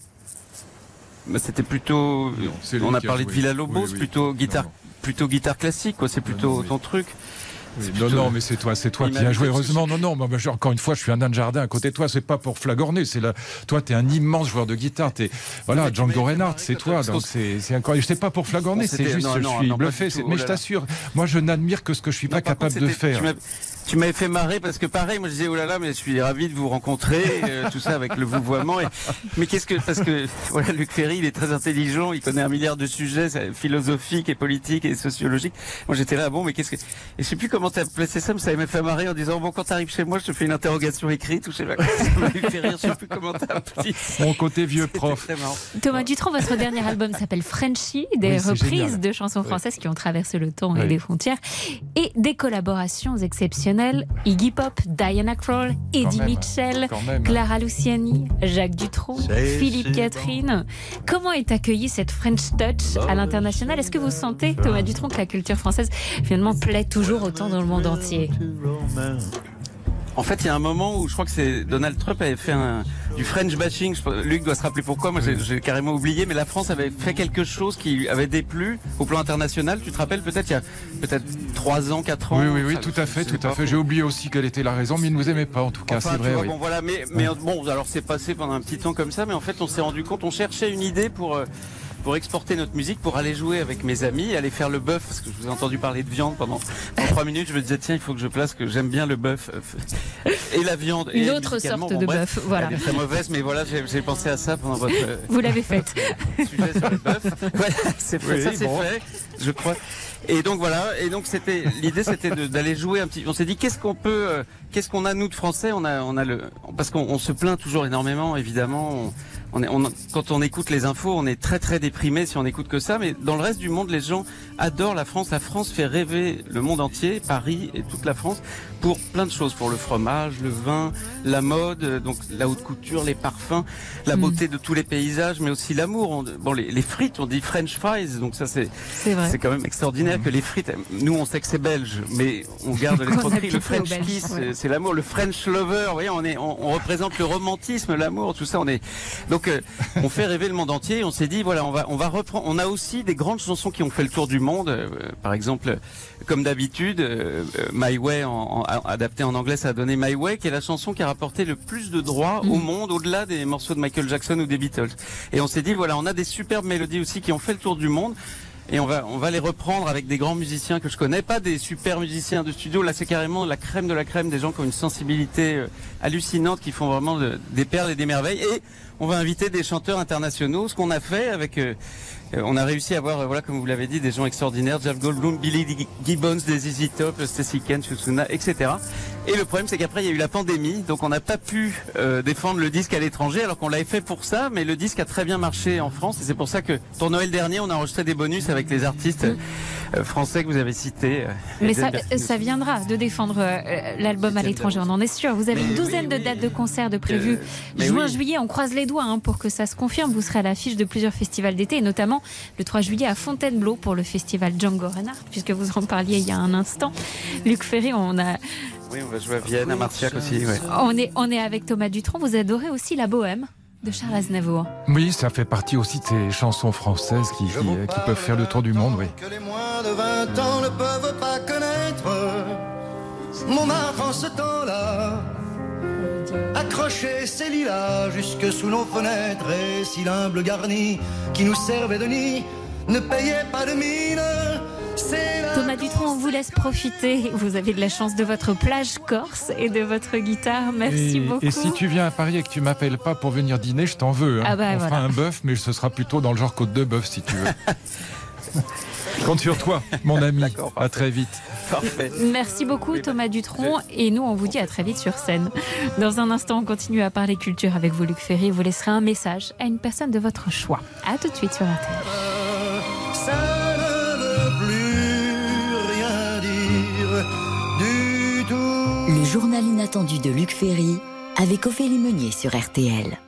Bah, c'était plutôt, non, on a parlé de Villa-Lobos, oui, oui. plutôt guitare, non. plutôt guitare classique, quoi. C'est plutôt oui. ton truc. Oui, non, non, mais c'est toi, c'est toi qui as joué. Heureusement, non, non. Moi, je, encore une fois, je suis un nain de jardin à côté de toi. C'est pas pour flagorner. C'est là. Toi, t'es un immense joueur de guitare. T'es, voilà, Django Reinhardt, c'est toi. Donc c'est, c'est incroyable. Je sais pas pour flagorner. C'est juste, je suis bluffé. Mais je t'assure, moi, je n'admire que ce que je suis pas capable de faire. Tu m'avais fait marrer parce que pareil, moi je disais oh là là, mais je suis ravi de vous rencontrer, euh, tout ça avec le vouvoiement. Et... Mais qu'est-ce que parce que voilà, Luc Ferry, il est très intelligent, il connaît un milliard de sujets philosophiques et politiques et sociologiques. Moi j'étais là, bon, mais qu'est-ce que et je sais plus comment t'as placé ça, mais ça m'a fait marrer en disant bon, quand t'arrives chez moi, je te fais une interrogation écrite ou je sais pas. Ça m'a fait rire, je sais plus comment t'as appelé. Mon côté vieux prof. Thomas Dutronc, votre dernier album s'appelle Frenchy, des oui, reprises génial. de chansons françaises oui. qui ont traversé le temps oui. et les frontières, et des collaborations exceptionnelles. Iggy Pop, Diana Krall, Eddie Mitchell, Clara Luciani, Jacques Dutronc, Philippe Catherine. Comment est accueillie cette French Touch à l'international? Est-ce que vous sentez, Thomas Dutronc, que la culture française finalement plaît toujours autant dans le monde entier? En fait, il y a un moment où je crois que c'est Donald Trump avait fait un, du French bashing. Luc doit se rappeler pourquoi. Moi, j'ai, j'ai carrément oublié. Mais la France avait fait quelque chose qui avait déplu au plan international. Tu te rappelles peut-être il y a peut-être trois ans, quatre ans. Oui, oui, oui, ça, tout à fait, tout à fait. J'ai oublié aussi quelle était la raison, mais il ne nous aimait pas en tout cas. Enfin, c'est vrai. Vois, oui. Bon, voilà. Mais, mais bon, alors c'est passé pendant un petit temps comme ça. Mais en fait, on s'est rendu compte, on cherchait une idée pour. Euh, pour exporter notre musique, pour aller jouer avec mes amis, aller faire le bœuf, parce que je vous ai entendu parler de viande pendant, pendant trois minutes, je me disais tiens, il faut que je place que j'aime bien le bœuf et la viande. Une et autre sorte bon, de bref, bœuf, voilà. Elle est très mauvaise, mais voilà, j'ai, j'ai pensé à ça pendant votre... Vous l'avez faite. Sujet sur le bœuf. Voilà, c'est fait, oui, ça c'est bon. fait, je crois. Et donc voilà, et donc c'était l'idée, c'était de, d'aller jouer un petit. On s'est dit qu'est-ce qu'on peut, euh, qu'est-ce qu'on a nous de français. On a, on a le, parce qu'on on se plaint toujours énormément, évidemment. On, on est, on, quand on écoute les infos, on est très très déprimé si on écoute que ça. Mais dans le reste du monde, les gens adorent la France. La France fait rêver le monde entier, Paris et toute la France, pour plein de choses, pour le fromage, le vin, la mode, donc la haute couture, les parfums, la beauté mmh. de tous les paysages, mais aussi l'amour. On, bon, les, les frites, on dit French fries, donc ça c'est, c'est, c'est quand même extraordinaire mmh. que les frites. Nous, on sait que c'est belge, mais on garde l'escroquerie. Le French kiss, ouais. c'est, c'est l'amour. Le French lover, vous voyez, on est, on, on représente le romantisme, l'amour, tout ça. On est donc euh, on fait rêver le monde entier. On s'est dit voilà, on va, on va reprendre. On a aussi des grandes chansons qui ont fait le tour du monde. Euh, par exemple, comme d'habitude, euh, My Way, en, en, adapté en anglais, ça a donné My Way, qui est la chanson qui a rapporté le plus de droits mmh. au monde, au-delà des morceaux de Michael Jackson ou des Beatles. Et on s'est dit voilà, on a des superbes mélodies aussi qui ont fait le tour du monde. Et on va, on va les reprendre avec des grands musiciens que je connais, pas des super musiciens de studio. Là, c'est carrément la crème de la crème, des gens qui ont une sensibilité euh, hallucinante, qui font vraiment de, des perles et des merveilles. Et on va inviter des chanteurs internationaux. Ce qu'on a fait avec, euh, on a réussi à avoir, euh, voilà, comme vous l'avez dit, des gens extraordinaires. Jeff Goldblum, Billy Gibbons, des Z Z Top, Stacey Kent, Susuna, et cetera. Et le problème, c'est qu'après, il y a eu la pandémie, donc on n'a pas pu euh, défendre le disque à l'étranger, alors qu'on l'avait fait pour ça, mais le disque a très bien marché en France. Et c'est pour ça que pour Noël dernier, on a enregistré des bonus avec les artistes euh, français que vous avez cités. Euh, mais ça, ça viendra de défendre euh, l'album à l'étranger, on en est sûr. Vous avez mais une douzaine oui, oui. de dates de concerts de prévues. Euh, juin, oui. juillet, on croise les doigts hein, pour que ça se confirme. Vous serez à l'affiche de plusieurs festivals d'été, et notamment le trois juillet à Fontainebleau pour le festival Django Reinhardt, puisque vous en parliez il y a un instant. Luc Ferry, on a... Oui, on va jouer à Vienne, à Marciac aussi. Ouais. On est, on est avec Thomas Dutronc. Vous adorez aussi La Bohème de Charles Aznavour. Oui, ça fait partie aussi de ces chansons françaises qui, qui, qui peuvent faire le tour du monde. Oui. Que les moins de vingt ans ne peuvent pas connaître. Montmartre en ce temps-là accrochait ses lilas jusque sous nos fenêtres. Et si l'humble garni qui nous servait de nid ne payait pas de mine. Thomas Dutronc, on vous laisse profiter. Vous avez de la chance de votre plage corse et de votre guitare. Merci et, beaucoup. Et si tu viens à Paris et que tu m'appelles pas pour venir dîner, je t'en veux. Hein. Ah bah on voilà. fera un bœuf, mais ce sera plutôt dans le genre côte de bœuf si tu veux. Compte sur toi, mon ami. D'accord, à très vite. Parfait. Merci beaucoup Thomas Dutronc, et nous on vous dit à très vite sur scène. Dans un instant, on continue à parler culture avec vous, Luc Ferry. Vous laisserez un message à une personne de votre choix. À tout de suite sur R T L. Le journal inattendu de Luc Ferry avec Ophélie Meunier sur R T L.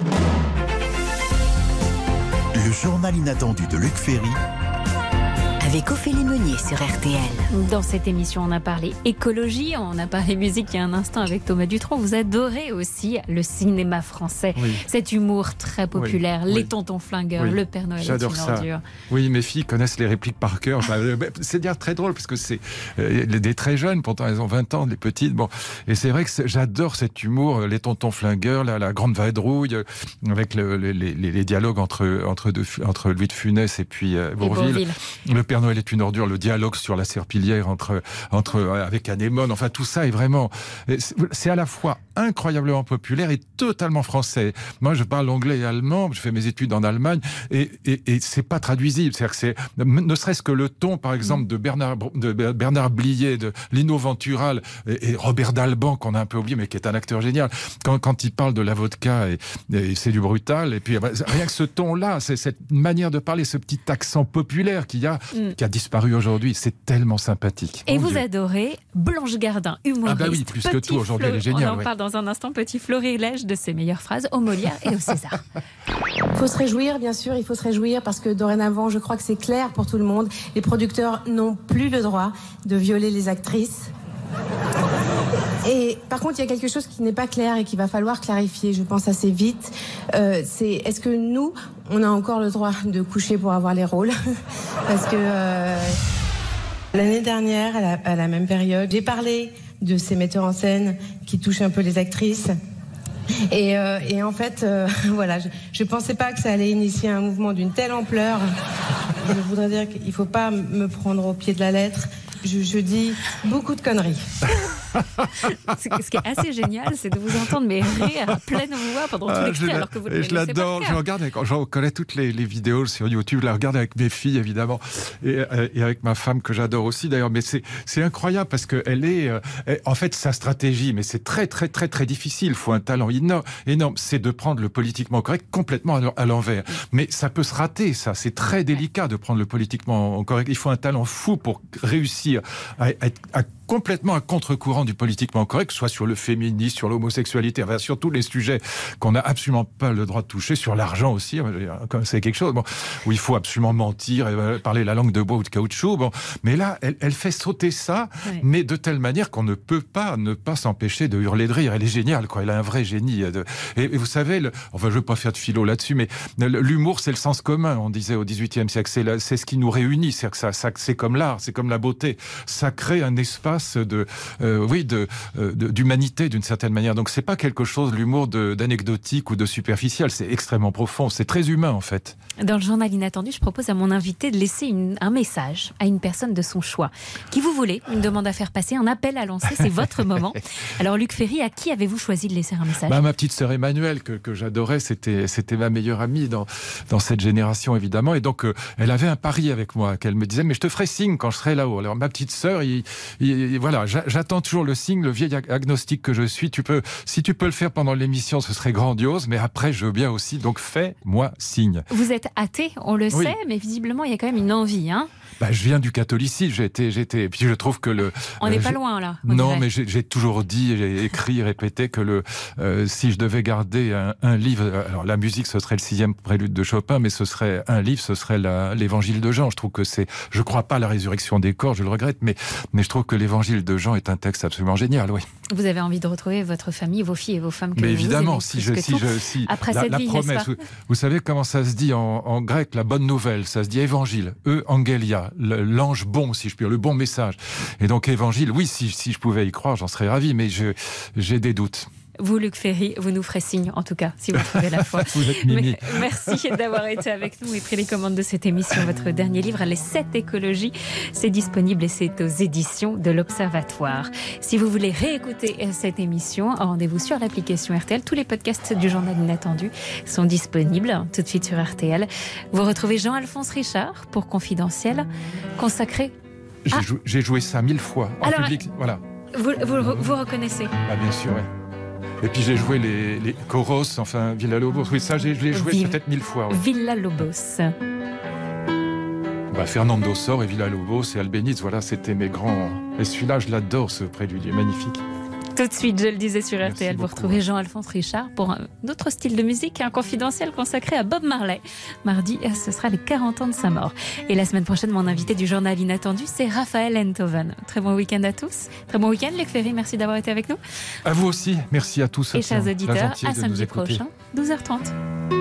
Le journal inattendu de Luc Ferry avec Ophélie Meunier sur R T L. Dans cette émission, on a parlé écologie, on a parlé musique il y a un instant avec Thomas Dutronc. Vous adorez aussi le cinéma français, oui. Cet humour très populaire, oui. les oui. tontons flingueurs, oui. le Père Noël J'adore est une ça. ordure. Oui, mes filles connaissent les répliques par cœur. Enfin, c'est dire très drôle parce que c'est euh, des très jeunes, pourtant elles ont vingt ans, les petites. Bon, et c'est vrai que c'est, j'adore cet humour, les tontons flingueurs, la, la grande vadrouille, avec le, les, les, les dialogues entre entre, deux, entre Louis de Funès et puis euh, Bourvil. Et Bourvil. Le Père Noël est une ordure, le dialogue sur la serpillière entre entre avec Anémone. Enfin, tout ça est vraiment, c'est à la fois incroyablement populaire et totalement français. Moi, je parle anglais et allemand, je fais mes études en Allemagne, et, et, et c'est pas traduisible. C'est-à-dire que c'est, ne serait-ce que le ton, par exemple, de Bernard, de Bernard Blier, de Lino Ventural et, et Robert Dalban, qu'on a un peu oublié, mais qui est un acteur génial. Quand, quand il parle de la vodka, et, et c'est du brutal, et puis rien que ce ton-là, c'est cette manière de parler, ce petit accent populaire qu'il y a, mm. qui a disparu aujourd'hui, c'est tellement sympathique. Et Mon vous Dieu. adorez Blanche Gardin, humoriste. Ah bah oui, plus que tout, aujourd'hui, elle est géniale. On en ouais. parle dans un instant, petit florilège de ses meilleures phrases au Molière et au César. Il faut se réjouir, bien sûr, il faut se réjouir parce que dorénavant, je crois que c'est clair pour tout le monde. Les producteurs n'ont plus le droit de violer les actrices. Et par contre, il y a quelque chose qui n'est pas clair et qu'il va falloir clarifier, je pense assez vite. Euh, c'est est-ce que nous, on a encore le droit de coucher pour avoir les rôles ? Parce que euh, l'année dernière, à la, à la même période, j'ai parlé de ces metteurs en scène qui touchent un peu les actrices. Et, euh, et en fait, euh, voilà, je ne pensais pas que ça allait initier un mouvement d'une telle ampleur. Je voudrais dire qu'il ne faut pas me prendre au pied de la lettre. Je, je dis beaucoup de conneries. Ce qui est assez génial, c'est de vous entendre mais rire à pleine voix pendant tout ah, l'extrait, alors que vous le Je l'adore, je regarde, avec, je connais toutes les, les vidéos sur YouTube, je la regarde avec mes filles évidemment, et, et avec ma femme que j'adore aussi d'ailleurs, mais c'est, c'est incroyable parce qu'elle est, elle, en fait sa stratégie, mais c'est très très très très difficile, il faut un talent énorme, énorme, c'est de prendre le politiquement correct complètement à l'envers. Mais ça peut se rater, ça, c'est très délicat de prendre le politiquement correct, il faut un talent fou pour réussir à, à, à complètement à contre-courant du politiquement correct, soit sur le féminisme, sur l'homosexualité, enfin, sur tous les sujets qu'on n'a absolument pas le droit de toucher, sur l'argent aussi, c'est quelque chose bon, où il faut absolument mentir et parler la langue de bois ou de caoutchouc. Bon. Mais là, elle, elle fait sauter ça, oui. mais de telle manière qu'on ne peut pas ne pas s'empêcher de hurler de rire. Elle est géniale, quoi. Elle a un vrai génie. Et, et vous savez, le, enfin, je ne veux pas faire de philo là-dessus, mais l'humour, c'est le sens commun, on disait au dix-huitième siècle. C'est, la, c'est ce qui nous réunit. C'est, que ça, ça, c'est comme l'art, c'est comme la beauté. Ça crée un espace de, euh, oui, de, euh, de, d'humanité d'une certaine manière. Donc c'est pas quelque chose, l'humour de, d'anecdotique ou de superficiel, c'est extrêmement profond, c'est très humain en fait. Dans le journal Inattendu, je propose à mon invité de laisser une, un message à une personne de son choix. Qui vous voulez, une demande à faire passer, un appel à lancer, c'est votre moment. Alors Luc Ferry, à qui avez-vous choisi de laisser un message ? Bah, ma petite sœur Emmanuelle, que, que j'adorais, c'était, c'était ma meilleure amie dans, dans cette génération évidemment, et donc euh, elle avait un pari avec moi, qu'elle me disait, mais je te ferai signe quand je serai là-haut. Alors ma petite sœur, il, il, voilà, j'attends toujours le signe, le vieil agnostique que je suis. Tu peux, si tu peux le faire pendant l'émission, ce serait grandiose, mais après, je veux bien aussi. Donc, fais-moi signe. Vous êtes athée, on le oui. sait, mais visiblement, il y a quand même une envie, hein ? Bah, je viens du catholicisme, j'étais, j'étais, puis je trouve que le... On n'est euh, pas loin, là. Non, dirait. mais j'ai, j'ai toujours dit, j'ai écrit, répété que le, euh, si je devais garder un, un livre, alors la musique, ce serait le sixième prélude de Chopin, mais ce serait un livre, ce serait la, l'évangile de Jean. Je trouve que c'est, je crois pas à la résurrection des corps, je le regrette, mais, mais je trouve que l'évangile de Jean est un texte absolument génial, oui. Vous avez envie de retrouver votre famille, vos filles et vos femmes que mais vous évidemment, aimez si je, si je, si, après la, cette la vie, promesse, vous, vous savez comment ça se dit en, en grec, la bonne nouvelle, ça se dit évangile, e angelia, l'ange bon, si je puis dire, le bon message. Et donc évangile, oui, si, si je pouvais y croire, j'en serais ravi, mais je, j'ai des doutes. Vous, Luc Ferry, vous nous ferez signe, en tout cas, si vous trouvez la foi. Vous êtes Mimi. Merci d'avoir été avec nous et pris les commandes de cette émission. Votre dernier livre, Les sept écologies, c'est disponible et c'est aux éditions de l'Observatoire. Si vous voulez réécouter cette émission, rendez-vous sur l'application R T L. Tous les podcasts du Journal Inattendu sont disponibles tout de suite sur R T L. Vous retrouvez Jean-Alphonse Richard pour Confidentiel, consacré... J'ai, à... jou- j'ai joué ça mille fois en Alors, public. Voilà. Vous, vous, vous reconnaissez ? Ah, bien sûr, oui. Et puis j'ai joué les, les Choros, enfin Villa-Lobos. Oui, ça, j'ai, je l'ai joué Vive, peut-être mille fois. Ouais. Villa-Lobos. Bah, Fernando Sor et Villa-Lobos et Albéniz, voilà, c'était mes grands... Et celui-là, je l'adore, ce prélude, il est magnifique. Tout de suite, je le disais sur R T L, vous beaucoup. retrouvez Jean-Alphonse Richard pour un autre style de musique, un confidentiel consacré à Bob Marley. Mardi, ce sera les quarante ans de sa mort. Et la semaine prochaine, mon invité du journal inattendu, c'est Raphaël Enthoven. Très bon week-end à tous. Très bon week-end, Luc Ferry, merci d'avoir été avec nous. À vous aussi, merci à tous. Et chers La auditeurs, gentillesse à de nous samedi écouter. prochain, douze heures trente.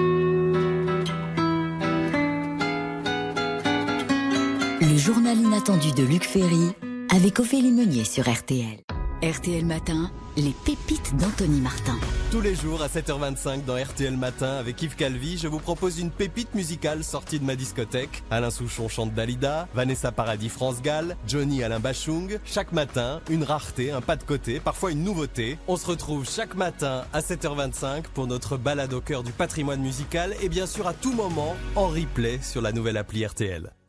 Le journal inattendu de Luc Ferry avec Ophélie Meunier sur R T L. R T L Matin, les pépites d'Anthony Martin. Tous les jours à sept heures vingt-cinq dans R T L Matin avec Yves Calvi, je vous propose une pépite musicale sortie de ma discothèque. Alain Souchon chante Dalida, Vanessa Paradis France Gall, Johnny Alain Bachung. Chaque matin, une rareté, un pas de côté, parfois une nouveauté. On se retrouve chaque matin à sept heures vingt-cinq pour notre balade au cœur du patrimoine musical et bien sûr à tout moment en replay sur la nouvelle appli R T L.